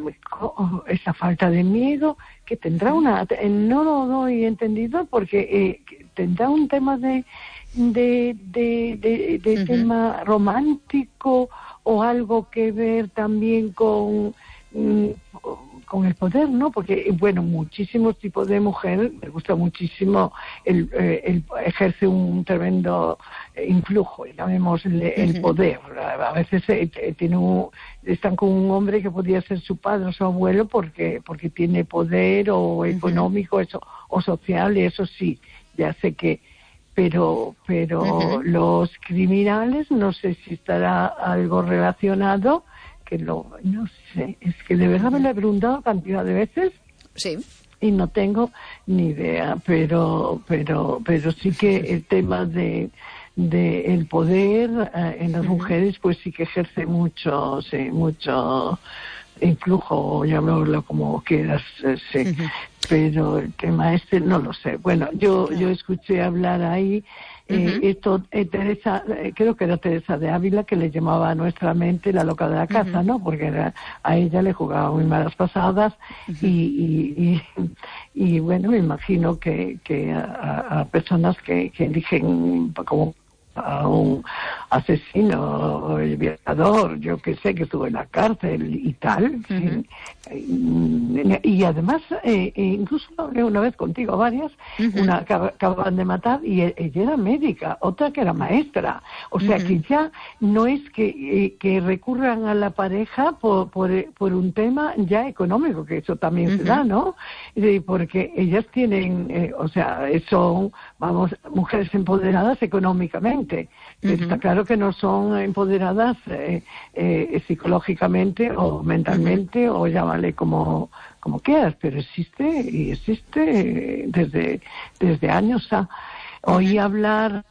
Speaker 8: oh, esa falta de miedo que tendrá una, no lo doy entendido porque eh, tendrá un tema de de de, de, de uh-huh. tema romántico o algo que ver también con mm, con el poder, ¿no? Porque, bueno, muchísimos tipos de mujer, me gusta muchísimo, el, eh, el ejerce un tremendo influjo, llamémosle el uh-huh. poder. A veces eh, tiene un, están con un hombre que podría ser su padre o su abuelo porque porque tiene poder o económico uh-huh. eso, o social, y eso sí, ya sé que pero pero uh-huh. los criminales, no sé si estará algo relacionado, que lo, no sé, es que de verdad me lo he preguntado cantidad de veces
Speaker 3: sí.
Speaker 8: y no tengo ni idea, pero pero pero sí que el tema de de el poder eh, en las uh-huh. mujeres pues sí que ejerce mucho, sí, mucho influjo, llamémoslo como quieras, eh, sí, uh-huh. pero el tema este no lo sé. Bueno, yo no. yo escuché hablar ahí Eh, uh-huh. esto, eh, Teresa, eh, creo que era Teresa de Ávila, que le llamaba a nuestra mente la loca de la casa, uh-huh. ¿no? Porque era, a ella le jugaba muy malas pasadas uh-huh. y, y, y, y bueno, me imagino que, que a, a personas que, que eligen como a un asesino, el violador, yo que sé, que estuvo en la cárcel y tal, uh-huh. sí. y además eh, incluso hablé una vez contigo varias, uh-huh. una que acababan de matar y ella era médica, otra que era maestra, o sea uh-huh. que ya no es que, eh, que recurran a la pareja por, por, por un tema ya económico, que eso también uh-huh. se da, ¿no? Porque ellas tienen, eh, o sea, son, vamos, mujeres empoderadas económicamente. Uh-huh. Está claro que no son empoderadas eh, eh, psicológicamente o mentalmente uh-huh. o llámale como como quieras, pero existe y existe desde desde años. A, uh-huh. Oí hablar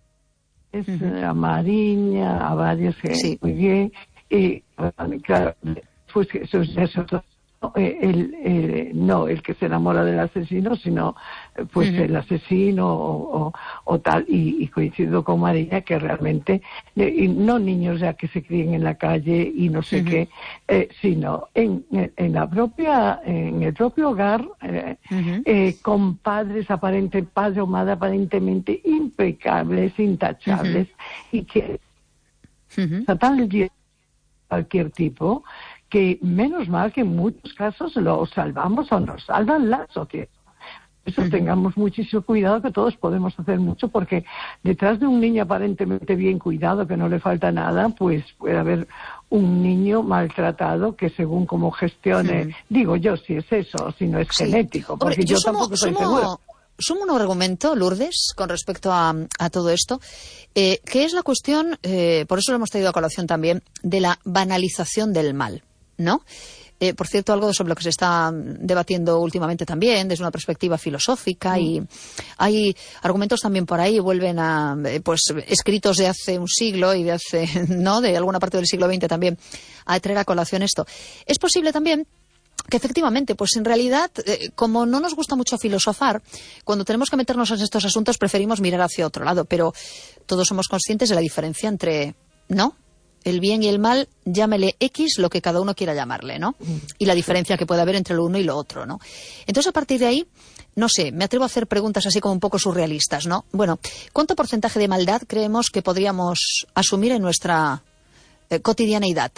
Speaker 8: es, uh-huh. a Mariña, a varios que sí. muy bien, y claro, pues eso es otro. El, el, no el que se enamora del asesino, sino pues uh-huh. el asesino o, o, o tal, y, y coincido con María que realmente eh, no niños ya que se críen en la calle y no sé uh-huh. qué, eh, sino en, en la propia en el propio hogar eh, uh-huh. eh, con padres aparentemente, padre o madre aparentemente impecables, intachables uh-huh. y que uh-huh. tratan de cualquier tipo, que menos mal que en muchos casos lo salvamos o nos salvan la sociedad. Eso uh-huh. tengamos muchísimo cuidado, que todos podemos hacer mucho, porque detrás de un niño aparentemente bien cuidado, que no le falta nada, pues puede haber un niño maltratado que según cómo gestione, uh-huh. digo yo, si es eso, si no es sí. genético, porque Hombre, yo, yo sumo, tampoco soy
Speaker 3: sumo...
Speaker 8: segura.
Speaker 3: Sumo un argumento, Lourdes, con respecto a, a todo esto, eh, que es la cuestión, eh, por eso lo hemos traído a colación también, de la banalización del mal, ¿no? Eh, por cierto, algo sobre lo que se está debatiendo últimamente también, desde una perspectiva filosófica, mm. y hay argumentos también por ahí, vuelven a, eh, pues, escritos de hace un siglo y de hace, ¿no?, de alguna parte del siglo veinte también, a traer a colación esto. Es posible también que efectivamente, pues en realidad, eh, como no nos gusta mucho filosofar, cuando tenemos que meternos en estos asuntos preferimos mirar hacia otro lado, pero todos somos conscientes de la diferencia entre, ¿no?, el bien y el mal, llámele X, lo que cada uno quiera llamarle, ¿no? Y la diferencia que puede haber entre lo uno y lo otro, ¿no? Entonces, a partir de ahí, no sé, me atrevo a hacer preguntas así como un poco surrealistas, ¿no? Bueno, ¿cuánto porcentaje de maldad creemos que podríamos asumir en nuestra eh, cotidianeidad?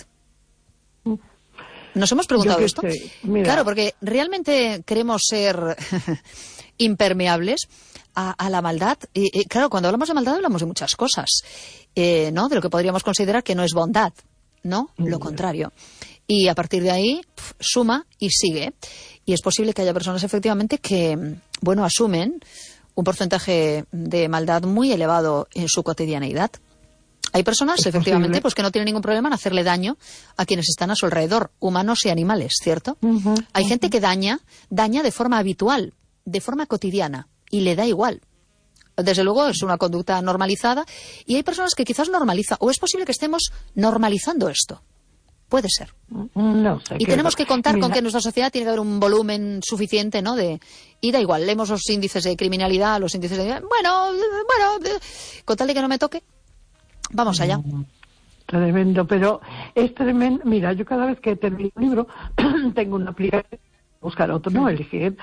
Speaker 3: ¿Nos hemos preguntado esto? Claro, porque realmente queremos ser impermeables a, a la maldad. Y, y claro, cuando hablamos de maldad hablamos de muchas cosas, eh, ¿no? De lo que podríamos considerar que no es bondad, ¿no? Mm. Lo contrario. Y a partir de ahí, pf, suma y sigue. Y es posible que haya personas efectivamente que, bueno, asumen un porcentaje de maldad muy elevado en su cotidianeidad. Hay personas, ¿Es efectivamente, posible? pues que no tienen ningún problema en hacerle daño a quienes están a su alrededor, humanos y animales, ¿cierto? Uh-huh, Hay uh-huh. gente que daña, daña de forma habitual, de forma cotidiana y le da igual. Desde luego es una conducta normalizada y hay personas que quizás normalizan, o es posible que estemos normalizando esto. Puede ser.
Speaker 8: No sé.
Speaker 3: Y tenemos que contar
Speaker 8: Mira,
Speaker 3: con que en nuestra sociedad tiene que haber un volumen suficiente, ¿no? De, y da igual, leemos los índices de criminalidad, los índices de... Bueno, bueno, con tal de que no me toque, vamos allá.
Speaker 8: Tremendo, pero es tremendo. Mira, yo cada vez que termino un libro tengo una aplicación, buscar otro, no elegir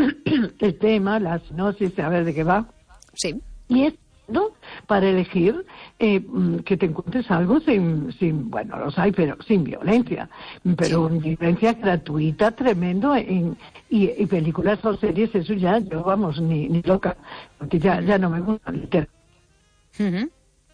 Speaker 8: el tema, la sinopsis, a ver de qué va.
Speaker 3: Sí.
Speaker 8: Y es, ¿no? Para elegir eh, que te encuentres algo sin, sin, bueno, los hay, pero sin violencia, pero sí. Violencia gratuita, tremendo, en, y, y películas o series, eso ya, yo vamos, ni, ni loca, porque ya, ya no me gusta literal.
Speaker 3: Uh-huh.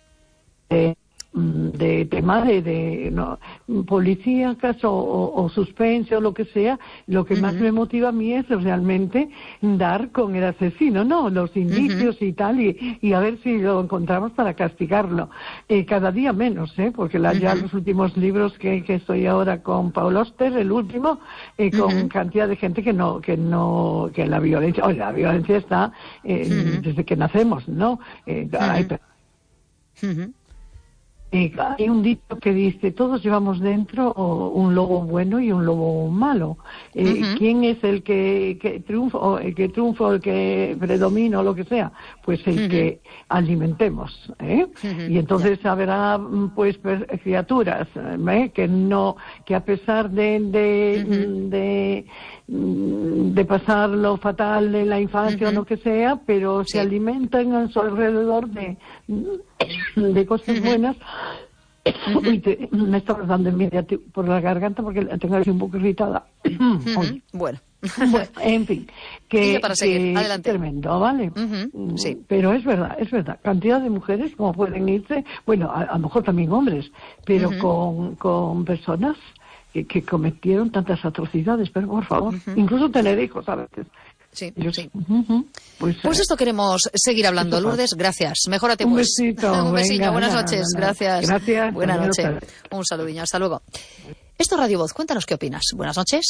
Speaker 8: Eh, de tema de, de no, policíacas o, o, o suspense o lo que sea, lo que uh-huh. más me motiva a mí es realmente dar con el asesino, ¿no? Los indicios uh-huh. y tal, y, y a ver si lo encontramos para castigarlo. Eh, cada día menos, ¿eh? Porque la, uh-huh. ya los últimos libros que, que estoy ahora con Paul Auster, el último, eh, con uh-huh. cantidad de gente que no, que no, que la violencia, oye, la violencia está eh, uh-huh. desde que nacemos, ¿no? Eh, uh-huh. hay, uh-huh. Eh, hay un dicho que dice, todos llevamos dentro un lobo bueno y un lobo malo. Eh, uh-huh. ¿Quién es el que, que triunfa, o el que triunfa, o el que predomina, o lo que sea? Pues el uh-huh. que alimentemos, ¿eh? Uh-huh. Y entonces yeah. habrá, pues, criaturas, ¿eh? que no, que a pesar de, de, uh-huh. de, de pasar lo fatal en la infancia uh-huh. o lo que sea, pero sí. se alimentan a su alrededor de, de cosas uh-huh. buenas. Uh-huh. Uy, te, me está dando envidia por la garganta porque la tengo así un poco irritada.
Speaker 3: Uh-huh. Bueno.
Speaker 8: Bueno, en fin, que,
Speaker 3: para seguir.
Speaker 8: que
Speaker 3: Adelante.
Speaker 8: Tremendo, ¿vale?
Speaker 3: Uh-huh. Sí.
Speaker 8: Pero es verdad, es verdad. Cantidad de mujeres como pueden irse, bueno, a, a lo mejor también hombres, pero uh-huh. con, con personas que, que cometieron tantas atrocidades, pero por favor, uh-huh. incluso tener hijos a veces.
Speaker 3: Sí,
Speaker 8: Yo,
Speaker 3: sí.
Speaker 8: Uh-huh. Pues,
Speaker 3: pues esto queremos seguir hablando, Lourdes. Gracias. Mejórate,
Speaker 8: un
Speaker 3: pues.
Speaker 8: Besito,
Speaker 3: un besito.
Speaker 8: Venga,
Speaker 3: Buenas
Speaker 8: nada,
Speaker 3: noches.
Speaker 8: nada.
Speaker 3: Gracias.
Speaker 8: Gracias.
Speaker 3: Buenas noches. Un saludiño. Hasta luego. Esto es Radio Voz. Cuéntanos qué opinas. Buenas noches.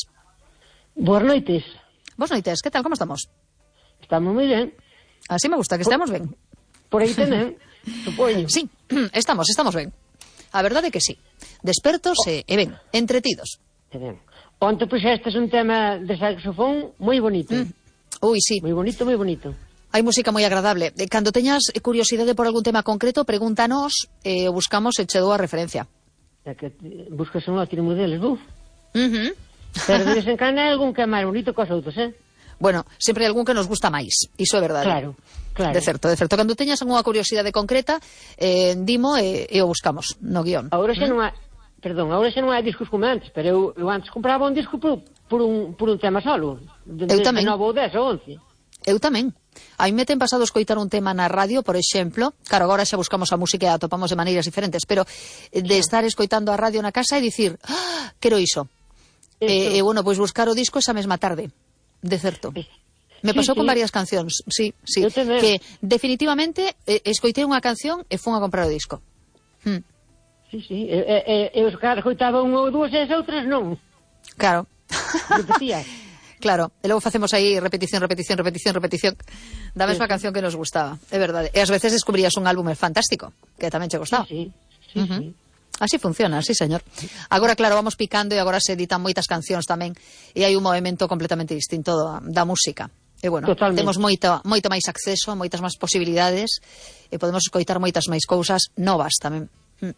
Speaker 9: Buenas noites.
Speaker 3: Buenas noites. ¿Qué tal? ¿Cómo estamos?
Speaker 9: Estamos muy bien.
Speaker 3: Así me gusta, que estemos bien.
Speaker 9: Por aí tenen, supoño.
Speaker 3: Sí, estamos, estamos ben. A verdade é que sí. Despertos oh. e, e ben, entretidos.
Speaker 9: E ben. Onte puxestes un tema de saxofón moi bonito.
Speaker 3: Mm. Ui, sí.
Speaker 9: Moi bonito, moi bonito.
Speaker 3: Hai música moi agradable. Cando teñas curiosidade por algún tema concreto, pregúntanos e eh, buscamos e che dou a referencia.
Speaker 9: É que buscas un ótimo modelos, buf.
Speaker 3: Uh-huh.
Speaker 9: Pero de vez en cando hai algún que é máis bonito que os outros, eh?
Speaker 3: Bueno, sempre hai algún que nos gusta máis. Iso é verdade.
Speaker 9: Claro, claro.
Speaker 3: De certo, de certo. Cando teñas algunha curiosidade concreta, eh, dimo e, e o buscamos no guión.
Speaker 9: Agora xa
Speaker 3: ¿Mm?
Speaker 9: non hai... Perdón, agora xa non hai discos como antes, pero eu, eu antes compraba un disco por, por, un, por un tema solo. De,
Speaker 3: eu tamén.
Speaker 9: De nove ou dez ou once.
Speaker 3: Eu tamén. A mí me ten pasado escoitar un tema na radio, por exemplo, claro, agora xa buscamos a música e a topamos de maneiras diferentes, pero de estar escoitando a radio na casa e dicir, ah, quero iso. E, e, bueno, pois buscar o disco esa mesma tarde, de certo. Me
Speaker 9: sí,
Speaker 3: pasou
Speaker 9: sí.
Speaker 3: con varias cancións, sí, sí, que definitivamente eh, escoitei unha canción e fun a comprar o disco. Hmm.
Speaker 9: Sí, sí, e, e, e os caras escoitaba un ou dúas e as outras non.
Speaker 3: Claro.
Speaker 9: Repetías.
Speaker 3: Claro, e logo facemos aí repetición, repetición, repetición, repetición da mesma sí. canción que nos gustaba, é verdade. E ás veces descubrías un álbum fantástico, que tamén che gustaba.
Speaker 9: Sí, sí, sí, uh-huh. sí.
Speaker 3: Así funciona, sí, señor. Agora, claro, vamos picando e agora se editan moitas cancións tamén e hai un movimento completamente distinto da, da música. E, bueno,
Speaker 9: totalmente.
Speaker 3: Temos moito, moito máis acceso, moitas máis posibilidades e podemos escoitar moitas máis cousas novas tamén. Mm.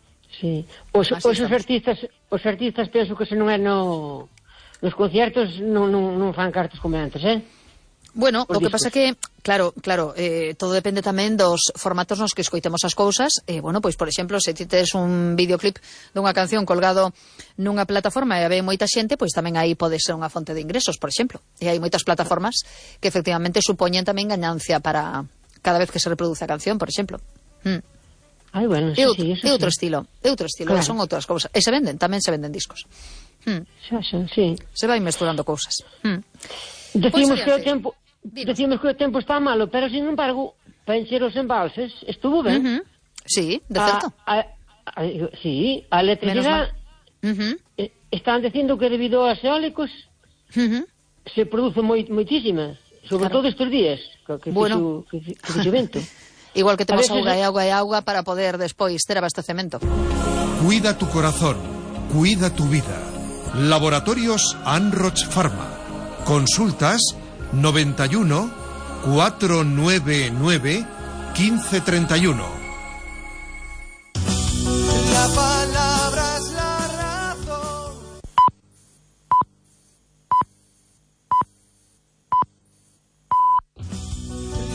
Speaker 9: Sí. Os, os, os artistas, os artistas penso que se non é no, nos conciertos non, non, non fan cartas como antes, eh?
Speaker 3: Bueno,
Speaker 9: Por
Speaker 3: o que
Speaker 9: discos.
Speaker 3: pasa que, claro, claro, eh, todo depende tamén dos formatos nos que escoitemos as cousas. Eh, bueno, pois, por exemplo, se ti tes un videoclip dunha canción colgado nunha plataforma e ve moita xente, pois tamén aí pode ser unha fonte de ingresos, por exemplo. E hai moitas plataformas que efectivamente supoñen tamén ganancia para cada vez que se reproduce a canción, por exemplo. Mm.
Speaker 9: Ai, bueno, sí,
Speaker 3: é,
Speaker 9: sí, eso
Speaker 3: é outro
Speaker 9: sí.
Speaker 3: estilo, é outro estilo,
Speaker 9: Claro.
Speaker 3: son outras cousas. E se venden, tamén se venden discos. Mm.
Speaker 9: Xa, xa, sí.
Speaker 3: Se vai mesturando cousas. Mm.
Speaker 9: Decimos
Speaker 3: Pois,
Speaker 9: que o
Speaker 3: adiante.
Speaker 9: tempo,
Speaker 3: Dinos.
Speaker 9: decimos que o tempo está malo, pero sin embargo, para encher os embalses estuvo ben.
Speaker 3: Uh-huh. Sí, de
Speaker 9: A-
Speaker 3: certo.
Speaker 9: a- a, sí, a electricidade
Speaker 3: Uh-huh.
Speaker 9: eh, están dicindo que debido aos eólicos
Speaker 3: Uh-huh.
Speaker 9: se produce moi, moitísima. Sobre claro. todo estos días, que
Speaker 3: bueno.
Speaker 9: fixo, que, que fixo vento.
Speaker 3: Igual que temos
Speaker 9: veces...
Speaker 3: auga e auga e auga para poder despois ter abastecemento.
Speaker 10: Cuida tu corazón, cuida tu vida. Laboratorios Anroch Pharma. Consultas noventa y uno, cuatrocientos noventa y nueve, quince treinta y uno.
Speaker 2: La